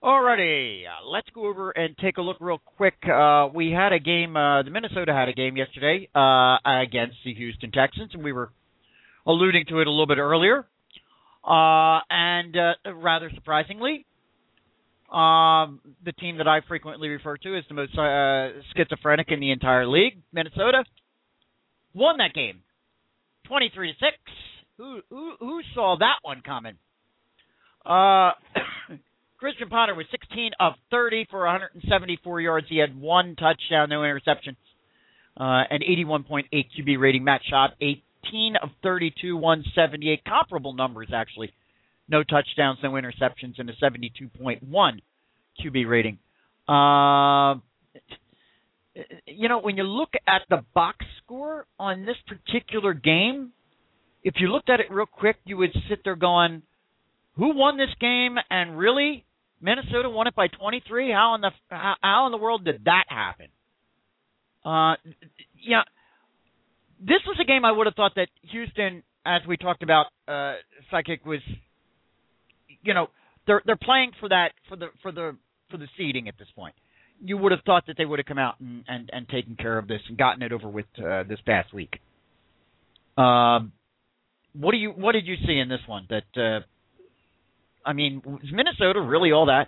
Alrighty, uh, let's go over and take a look real quick. Uh, we had a game, uh, the Minnesota had a game yesterday uh, against the Houston Texans, and we were alluding to it a little bit earlier. Uh, and uh, rather surprisingly, um, the team that I frequently refer to as the most uh, schizophrenic in the entire league, Minnesota, won that game, twenty-three to six. Who who who saw that one coming? Uh, Christian Potter was sixteen of thirty for one hundred seventy-four yards. He had one touchdown, no interceptions, uh, and eighty-one point eight Q B rating. Matt Schaub, eighteen of thirty-two, one seventy-eight. Comparable numbers, actually. No touchdowns, no interceptions, and a seventy-two point one Q B rating. Uh, you know, when you look at the box score on this particular game, if you looked at it real quick, you would sit there going, who won this game? And really, Minnesota won it by twenty-three? How in the how, how in the world did that happen? Uh, yeah, this was a game I would have thought that Houston, as we talked about, uh, Psychic was, you know, they're they're playing for that for the for the for the seeding at this point. You would have thought that they would have come out and, and, and taken care of this and gotten it over with uh, this past week. Um, what do you what did you see in this one? That uh, I mean, was Minnesota really all that?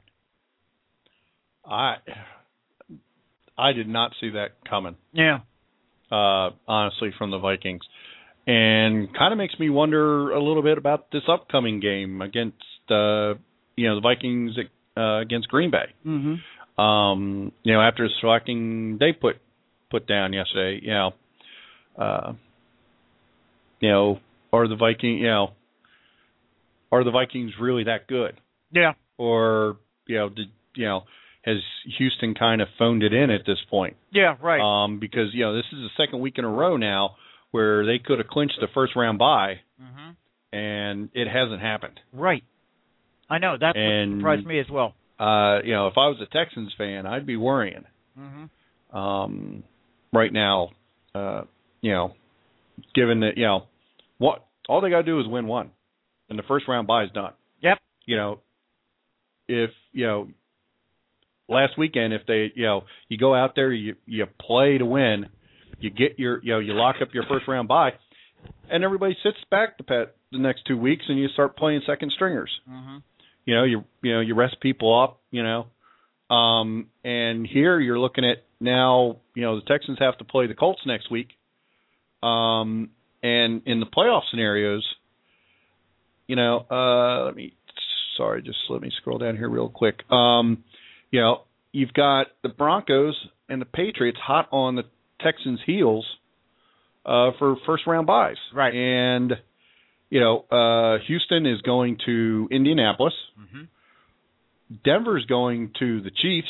I I did not see that coming. Yeah. Uh, honestly, from the Vikings, and kind of makes me wonder a little bit about this upcoming game against uh, you know the Vikings uh, against Green Bay. Mm-hmm. Um, you know, after the shocking they put put down yesterday, you know, uh, you know, are the Viking, you know, are the Vikings really that good? Yeah. Or you know, did you know, has Houston kind of phoned it in at this point? Yeah, right. Um, because you know, this is the second week in a row now where they could have clinched the first round bye, mm-hmm. and it hasn't happened. Right. I know that's and, what surprised me as well. Uh, you know, if I was a Texans fan, I'd be worrying. Mm-hmm. Um, right now, uh, you know, given that, you know, what all they got to do is win one, and the first round bye is done. Yep. You know, if, you know, last weekend, if they, you know, you go out there, you you play to win, you get your, you know, you lock up your first round bye, and everybody sits back the pet the next two weeks, and you start playing second stringers. Mm-hmm. You know, you you know you rest people up, you know, um, and here you're looking at now, you know, the Texans have to play the Colts next week, um, and in the playoff scenarios, you know, uh, let me, sorry, just let me scroll down here real quick. Um, you know, you've got the Broncos and the Patriots hot on the Texans' heels uh, for first round buys, right? And you know, uh, Houston is going to Indianapolis. Mm-hmm. Denver's going to the Chiefs.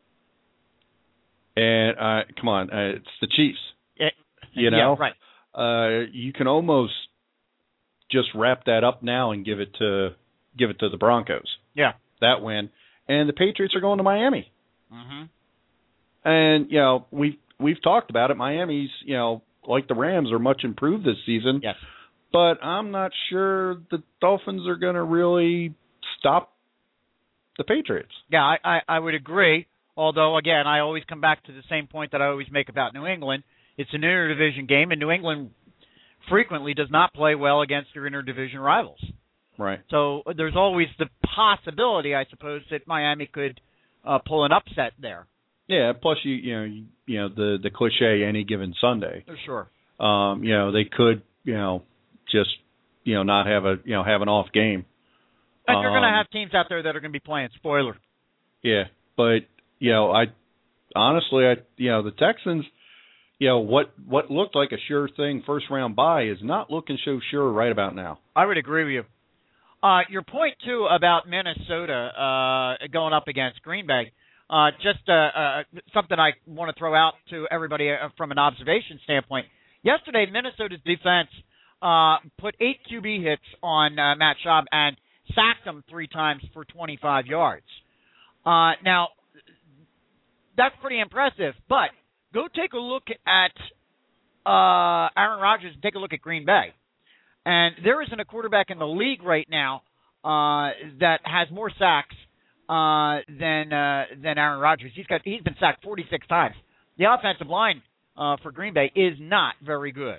And uh, come on, uh, it's the Chiefs. Yeah. You know, yeah, right? Uh, you can almost just wrap that up now and give it to give it to the Broncos. Yeah, that win. And the Patriots are going to Miami. Mm-hmm. And you know, we've we've talked about it. Miami's, you know, like the Rams, are much improved this season. Yes. But I'm not sure the Dolphins are going to really stop the Patriots. Yeah, I, I, I would agree. Although, again, I always come back to the same point that I always make about New England. It's an interdivision game, and New England frequently does not play well against their interdivision rivals. Right. So there's always the possibility, I suppose, that Miami could uh, pull an upset there. Yeah, plus, you you know, you, you know the, the cliche, any given Sunday. For sure. Um, you know, they could, you know, just, you know, not have a, you know, have an off game. And you're um, going to have teams out there that are going to be playing spoiler. Yeah, but, you know, I, honestly, I, you know, the Texans, you know, what, what looked like a sure thing first round bye is not looking so sure right about now. I would agree with you. Uh, your point, too, about Minnesota uh, going up against Green Bay, uh, just uh, uh, something I want to throw out to everybody uh, from an observation standpoint. Yesterday, Minnesota's defense Uh, put eight Q B hits on uh, Matt Schaub and sacked him three times for twenty-five yards. Uh, now, that's pretty impressive, but go take a look at uh, Aaron Rodgers and take a look at Green Bay. And there isn't a quarterback in the league right now uh, that has more sacks uh, than uh, than Aaron Rodgers. He's got he's been sacked forty-six times. The offensive line uh, for Green Bay is not very good.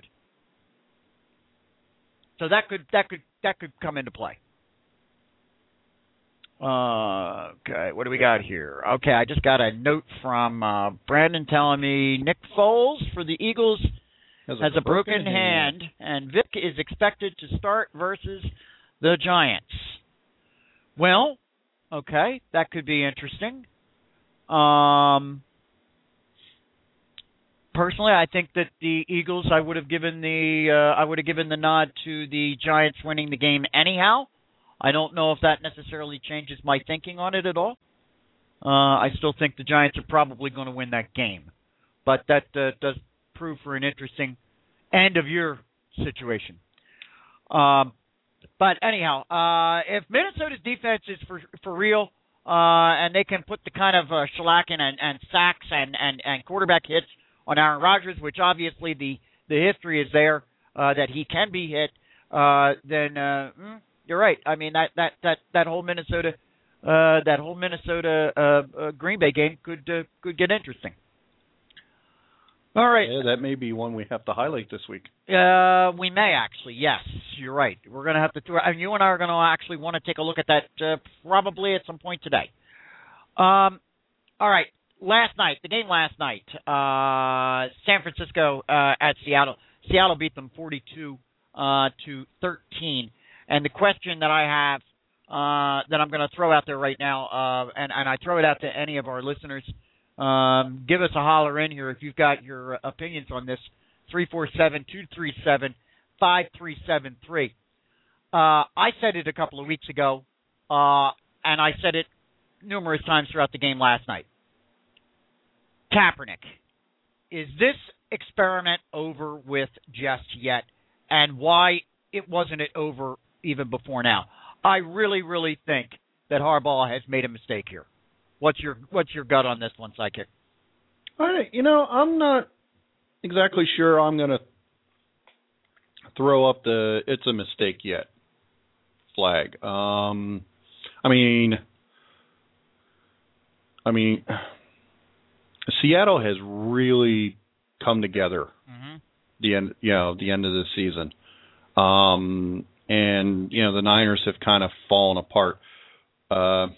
So that could that could that could come into play. Uh, okay, what do we got here? Okay, I just got a note from uh, Brandon telling me Nick Foles for the Eagles has, has a, a broken, broken hand, hand, and Vic is expected to start versus the Giants. Well, okay, that could be interesting. Um, personally, I think that the Eagles, I would have given the uh, I would have given the nod to the Giants winning the game anyhow. I don't know if that necessarily changes my thinking on it at all. Uh, I still think the Giants are probably going to win that game, but that uh, does prove for an interesting end of year situation. Um, but anyhow, uh, if Minnesota's defense is for for real, uh, and they can put the kind of uh, shellacking and, and sacks and, and, and quarterback hits on Aaron Rodgers, which obviously the, the history is there uh, that he can be hit, uh, then uh, mm, you're right. I mean that that, that, that whole Minnesota uh, that whole Minnesota uh, uh, Green Bay game could uh, could get interesting. All right. Yeah, that may be one we have to highlight this week. Uh, we may actually. Yes, you're right. We're going to have to. Th- and you and I are going to actually want to take a look at that uh, probably at some point today. Um. All right. Last night, the game last night, uh, San Francisco uh, at Seattle. Seattle beat them forty-two uh, to thirteen. And the question that I have uh, that I'm going to throw out there right now, uh, and, and I throw it out to any of our listeners, um, give us a holler in here if you've got your opinions on this, three four seven, two three seven, five three seven three. Uh, I said it a couple of weeks ago, uh, and I said it numerous times throughout the game last night. Kaepernick, is this experiment over with just yet, and why it wasn't it over even before now? I really, really think that Harbaugh has made a mistake here. What's your What's your gut on this one, Sidekick? All right, you know, I'm not exactly sure I'm going to throw up the "it's a mistake yet" flag. Um, I mean, I mean. Seattle has really come together mm-hmm. the end, you know, the end of the season, um, and you know the Niners have kind of fallen apart. Uh,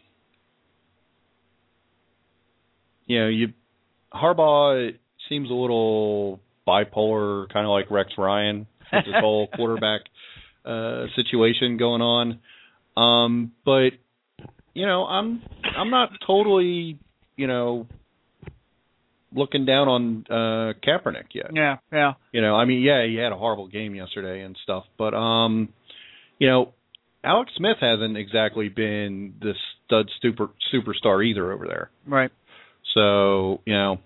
you know, you Harbaugh seems a little bipolar, kind of like Rex Ryan with this whole quarterback uh, situation going on. Um, but you know, I'm I'm not totally, you know. looking down on uh, Kaepernick yet. Yeah, yeah. You know, I mean, yeah, he had a horrible game yesterday and stuff, but um, you know, Alex Smith hasn't exactly been the stud super superstar either over there. Right. So you know.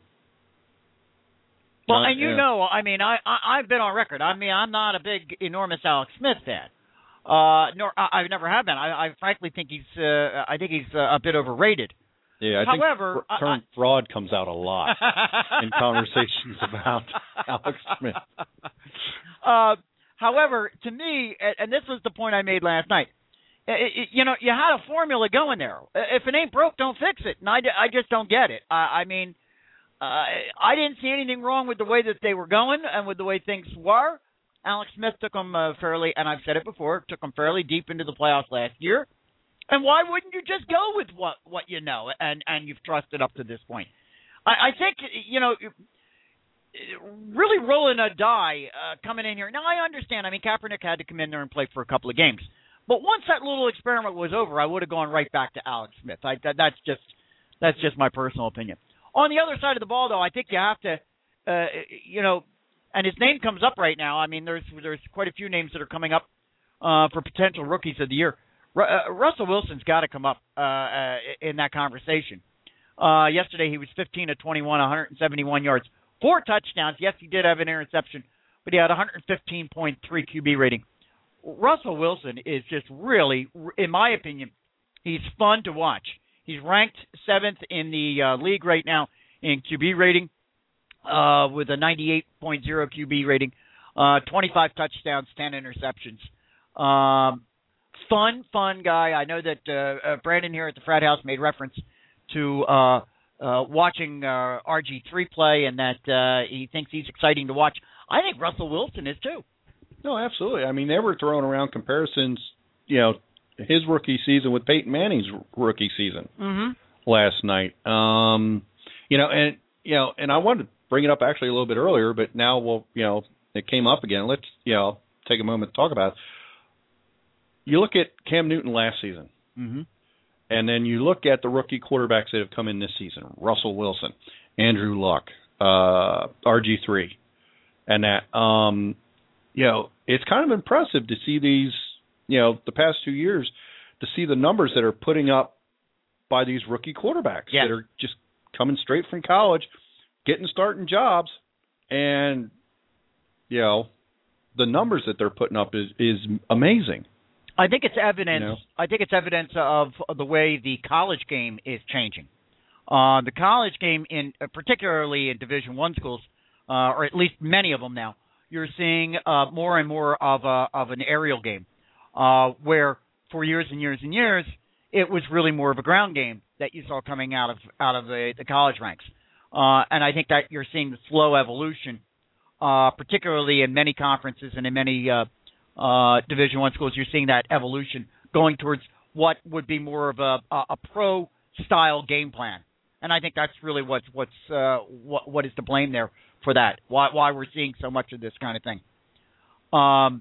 Well, not, and you yeah. know, I mean, I, I I've been on record. I mean, I'm not a big, enormous Alex Smith fan. Uh, nor I, I never have been. I, I frankly think he's uh, I think he's uh, a bit overrated. Yeah, I However, think the term I, fraud comes out a lot in conversations about Alex Smith. Uh, however, to me, and this was the point I made last night, it, it, you know, you had a formula going there. If it ain't broke, don't fix it. And I, I just don't get it. I, I mean, uh, I didn't see anything wrong with the way that they were going and with the way things were. Alex Smith took them uh, fairly, and I've said it before, took them fairly deep into the playoffs last year. And why wouldn't you just go with what, what you know and, and you've trusted up to this point? I, I think, you know, really rolling a die uh, coming in here. Now, I understand. I mean, Kaepernick had to come in there and play for a couple of games. But once that little experiment was over, I would have gone right back to Alex Smith. I, that, that's just that's just my personal opinion. On the other side of the ball, though, I think you have to, uh, you know, and his name comes up right now. I mean, there's there's quite a few names that are coming up uh, for potential rookies of the year. Uh, Russell Wilson's got to come up uh, uh, in that conversation. Uh, yesterday he was fifteen of twenty-one, one hundred seventy-one yards, four touchdowns. Yes, he did have an interception, but he had one hundred fifteen point three Q B rating. Russell Wilson is just really, in my opinion, he's fun to watch. He's ranked seventh in the uh, league right now in Q B rating uh, with a ninety-eight point oh Q B rating, uh, twenty-five touchdowns, ten interceptions. Um, fun, fun guy. I know that uh, uh, Brandon here at the Frat House made reference to uh, uh, watching uh, R G three play, and that uh, he thinks he's exciting to watch. I think Russell Wilson is too. No, absolutely. I mean, they were throwing around comparisons, you know, his rookie season with Peyton Manning's rookie season mm-hmm. last night. Um, you know, and you know, and I wanted to bring it up actually a little bit earlier, but now we'll, you know, it came up again. Let's, you know, take a moment to talk about it. You look at Cam Newton last season, mm-hmm. and then you look at the rookie quarterbacks that have come in this season: Russell Wilson, Andrew Luck, uh, R G three, and that. Um, you know, it's kind of impressive to see these. You know, the past two years, to see the numbers that are putting up by these rookie quarterbacks yeah. that are just coming straight from college, getting starting jobs, and you know, the numbers that they're putting up is is amazing. I think it's evidence. You know? I think it's evidence of the way the college game is changing. Uh, the college game, in uh, particularly in Division One schools, uh, or at least many of them now, you're seeing uh, more and more of a of an aerial game. Uh, where for years and years and years, it was really more of a ground game that you saw coming out of out of the, the college ranks. Uh, and I think that you're seeing the slow evolution, uh, particularly in many conferences and in many uh, uh, Division One schools. You're seeing that evolution going towards what would be more of a, a, a pro-style game plan. And I think that's really what's what's uh, what what is to blame there for that. Why why we're seeing so much of this kind of thing. Um.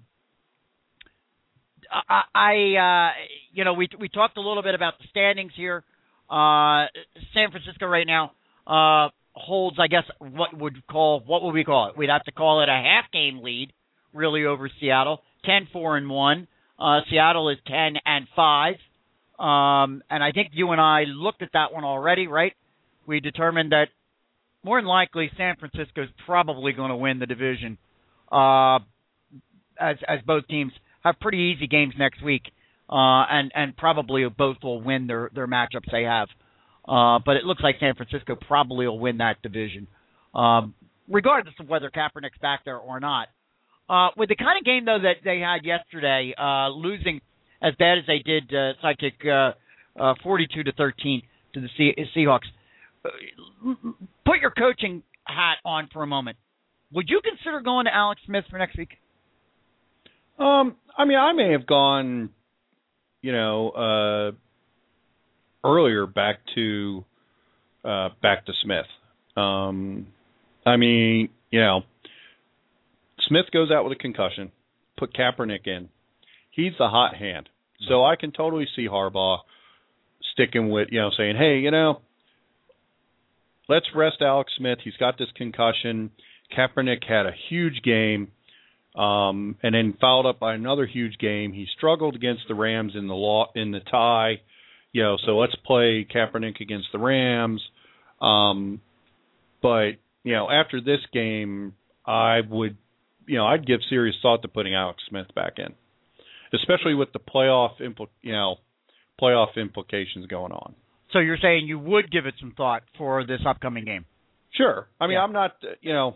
I, I uh, you know, we we talked a little bit about the standings here. Uh, San Francisco right now uh, holds, I guess, what would call what would we call it? We'd have to call it a half game lead, really, over Seattle. ten four and one. Uh, Seattle is ten and five. Um, and I think you and I looked at that one already, right? We determined that more than likely San Francisco is probably going to win the division, uh, as as both teams have pretty easy games next week, uh, and and probably both will win their, their matchups they have. Uh, but it looks like San Francisco probably will win that division, um, regardless of whether Kaepernick's back there or not. Uh, with the kind of game, though, that they had yesterday, uh, losing as bad as they did, uh, Sidekick, uh, uh, forty-two to thirteen to the Se- Seahawks, uh, put your coaching hat on for a moment. Would you consider going to Alex Smith for next week? Um, I mean, I may have gone, you know, uh, earlier back to uh, back to Smith. Um, I mean, you know, Smith goes out with a concussion. Put Kaepernick in. He's the hot hand, so I can totally see Harbaugh sticking with, you know, saying, hey, you know, let's rest Alex Smith. He's got this concussion. Kaepernick had a huge game. Um, and then followed up by another huge game. He struggled against the Rams in the law, in the tie, you know. So let's play Kaepernick against the Rams. Um, but you know, after this game, I would, you know, I'd give serious thought to putting Alex Smith back in, especially with the playoff, impl- you know, playoff implications going on. So you're saying you would give it some thought for this upcoming game? Sure. I mean, yeah. I'm not, you know.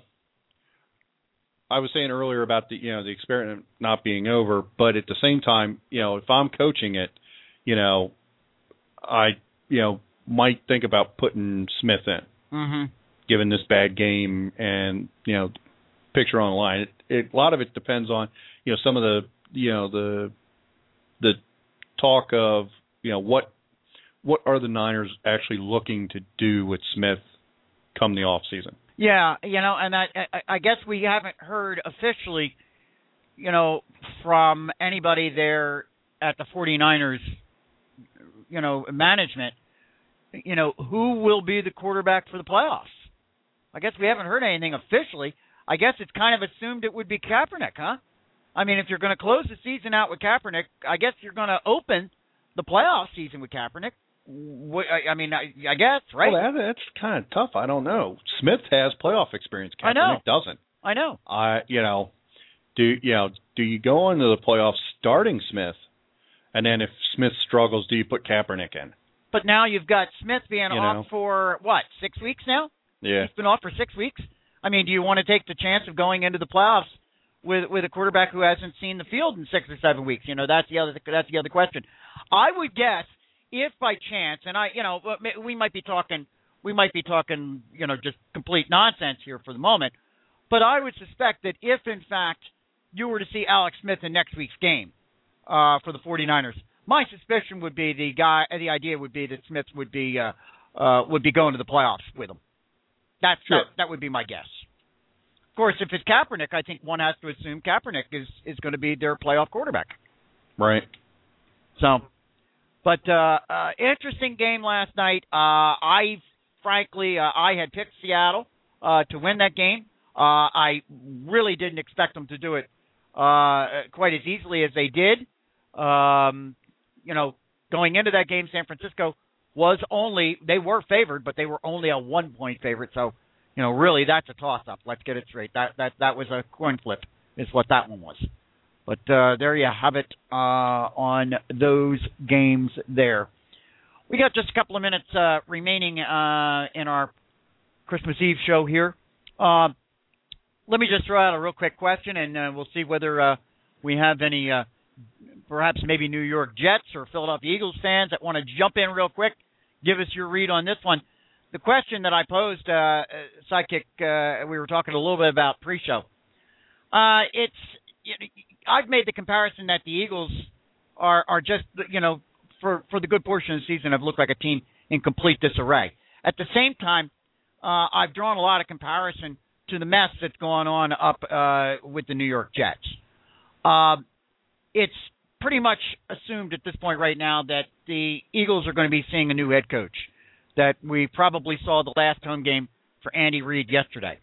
I was saying earlier about the, you know, the experiment not being over, but at the same time, you know, if I'm coaching it, you know, I, you know, might think about putting Smith in, mm-hmm. given this bad game and, you know, picture on the line. It, it, a lot of it depends on, you know, some of the, you know, the, the talk of, you know, what, what are the Niners actually looking to do with Smith come the off season? Yeah, you know, and I, I, I guess we haven't heard officially, you know, from anybody there at the 49ers, you know, management, you know, who will be the quarterback for the playoffs. I guess we haven't heard anything officially. I guess it's kind of assumed it would be Kaepernick, huh? I mean, if you're going to close the season out with Kaepernick, I guess you're going to open the playoff season with Kaepernick. I mean, I, I guess, right? Well, that, that's kind of tough. I don't know. Smith has playoff experience. Kaepernick I know. doesn't. I know. I, you know, do you know? Do you go into the playoffs starting Smith, and then if Smith struggles, do you put Kaepernick in? But now you've got Smith being you off know. for what, six weeks now? Yeah, he's been off for six weeks. I mean, do you want to take the chance of going into the playoffs with with a quarterback who hasn't seen the field in six or seven weeks? You know, that's the other that's the other question. I would guess if by chance, and I, you know, we might be talking, we might be talking, you know, just complete nonsense here for the moment, but I would suspect that if in fact you were to see Alex Smith in next week's game uh, for the 49ers, my suspicion would be the guy, the idea would be that Smith would be uh, uh, would be going to the playoffs with him. That's sure. that, that would be my guess. Of course, if it's Kaepernick, I think one has to assume Kaepernick is, is going to be their playoff quarterback. Right. So, but uh, uh, interesting game last night. Uh, I frankly, uh, I had picked Seattle uh, to win that game. Uh, I really didn't expect them to do it uh, quite as easily as they did. Um, you know, going into that game, San Francisco was only, they were favored, but they were only a one-point favorite. So, you know, really, that's a toss-up. Let's get it straight. That that that was a coin flip, is what that one was. But uh, there you have it uh, on those games there. We got just a couple of minutes uh, remaining uh, in our Christmas Eve show here. Uh, let me just throw out a real quick question, and uh, we'll see whether uh, we have any, uh, perhaps maybe New York Jets or Philadelphia Eagles fans that want to jump in real quick. Give us your read on this one. The question that I posed, uh, Sidekick, uh, we were talking a little bit about pre-show. Uh, it's, you know, I've made the comparison that the Eagles are, are just, you know, for, for the good portion of the season have looked like a team in complete disarray. At the same time, uh, I've drawn a lot of comparison to the mess that's going on up uh, with the New York Jets. Uh, it's pretty much assumed at this point right now that the Eagles are going to be seeing a new head coach, that we probably saw the last home game for Andy Reid yesterday.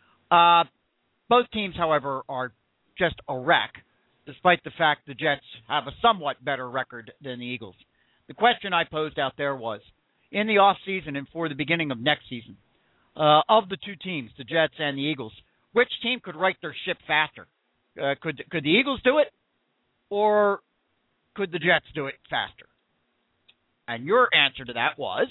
Uh, both teams, however, are just a wreck, despite the fact the Jets have a somewhat better record than the Eagles. The question I posed out there was, in the offseason and for the beginning of next season, uh, of the two teams, the Jets and the Eagles, which team could right their ship faster? Uh, could could the Eagles do it, or could the Jets do it faster? And your answer to that was?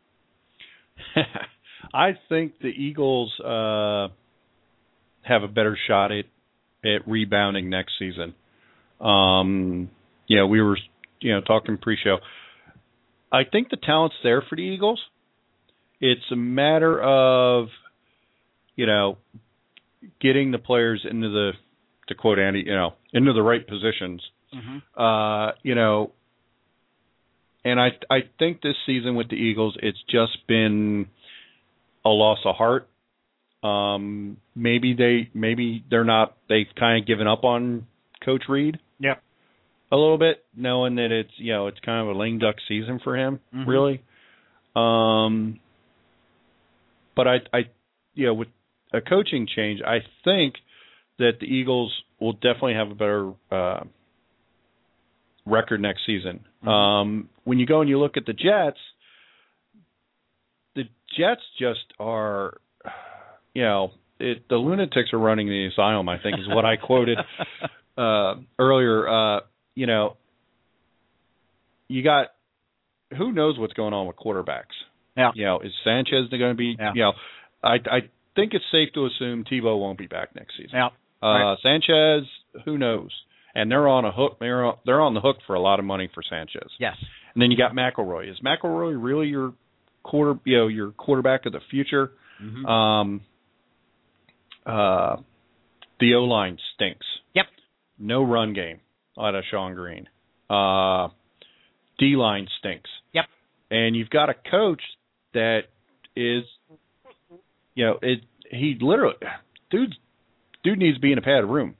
I think the Eagles uh, have a better shot at, at rebounding next season. Um, you know, we were you know talking pre-show. I think the talent's there for the Eagles. It's a matter of, you know, getting the players into the, to quote Andy, you know, into the right positions. Mm-hmm. Uh, you know, and I I think this season with the Eagles, it's just been a loss of heart. Um, maybe they maybe they're not they've kind of given up on Coach Reid. Yeah, a little bit, knowing that it's you know it's kind of a lame duck season for him, mm-hmm. really. Um, but I I you know with a coaching change, I think that the Eagles will definitely have a better uh, record next season. Mm-hmm. Um, when you go and you look at the Jets, the Jets just are, you know, it, the lunatics are running the asylum, I think is what I quoted uh, earlier. Uh, you know, you got, who knows what's going on with quarterbacks? Yeah. You know, is Sanchez going to be, yeah. you know, I, I think it's safe to assume Tebow won't be back next season. Yeah. Uh, right. Sanchez, who knows? And they're on a hook. They're on, they're on the hook for a lot of money for Sanchez. Yes. And then you got McElroy. Is McElroy really your quarter? You know, your quarterback of the future? Mm-hmm. Um. Uh, the O line stinks. Yep. No run game out of Sean Green. Uh, D line stinks. Yep. And you've got a coach that is, you know, it. He literally, dude, dude needs to be in a padded room.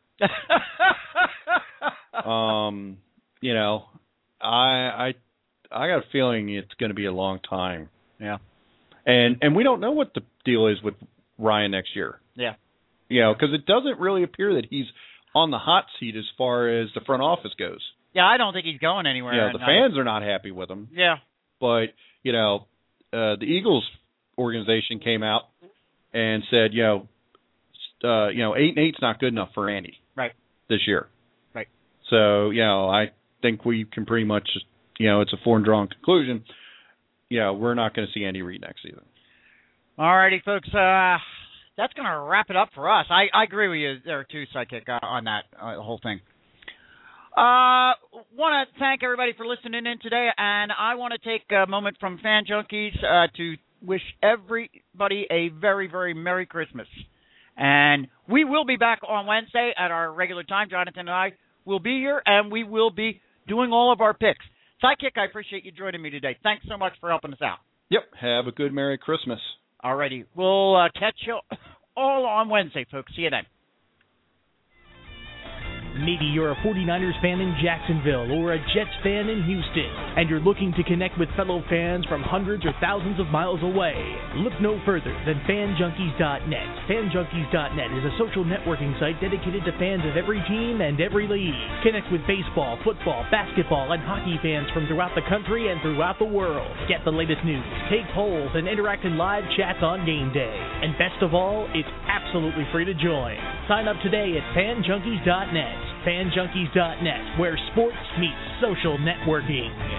um, you know, I I I got a feeling it's going to be a long time. Yeah. And and we don't know what the deal is with Ryan next year. Yeah. You know, because it doesn't really appear that he's on the hot seat as far as the front office goes. Yeah, I don't think he's going anywhere. Yeah, you know, the fans are not happy with him. Yeah. But, you know, uh, the Eagles organization came out and said, you know, uh, you know, eight and eight's not good enough for Andy. Right. This year. Right. So, you know, I think we can pretty much, you know, it's a foregone conclusion. You know, we're not going to see Andy Reid next season. All righty, folks. Uh, that's going to wrap it up for us. I, I agree with you there too, Sidekick, uh, on that uh, whole thing. Uh, want to thank everybody for listening in today, and I want to take a moment from Fan Junkies uh, to wish everybody a very, very Merry Christmas. And we will be back on Wednesday at our regular time. Jonathan and I will be here, and we will be doing all of our picks. Sidekick, I appreciate you joining me today. Thanks so much for helping us out. Yep. Have a good Merry Christmas. Alrighty. We'll uh, catch you all on Wednesday, folks. See you then. Maybe you're a forty-niners fan in Jacksonville or a Jets fan in Houston, and you're looking to connect with fellow fans from hundreds or thousands of miles away. Look no further than fan junkies dot net. fan junkies dot net is a social networking site dedicated to fans of every team and every league. Connect with baseball, football, basketball, and hockey fans from throughout the country and throughout the world. Get the latest news, take polls, and interact in live chats on game day. And best of all, it's absolutely free to join. Sign up today at fan junkies dot net. fan junkies dot net, where sports meets social networking.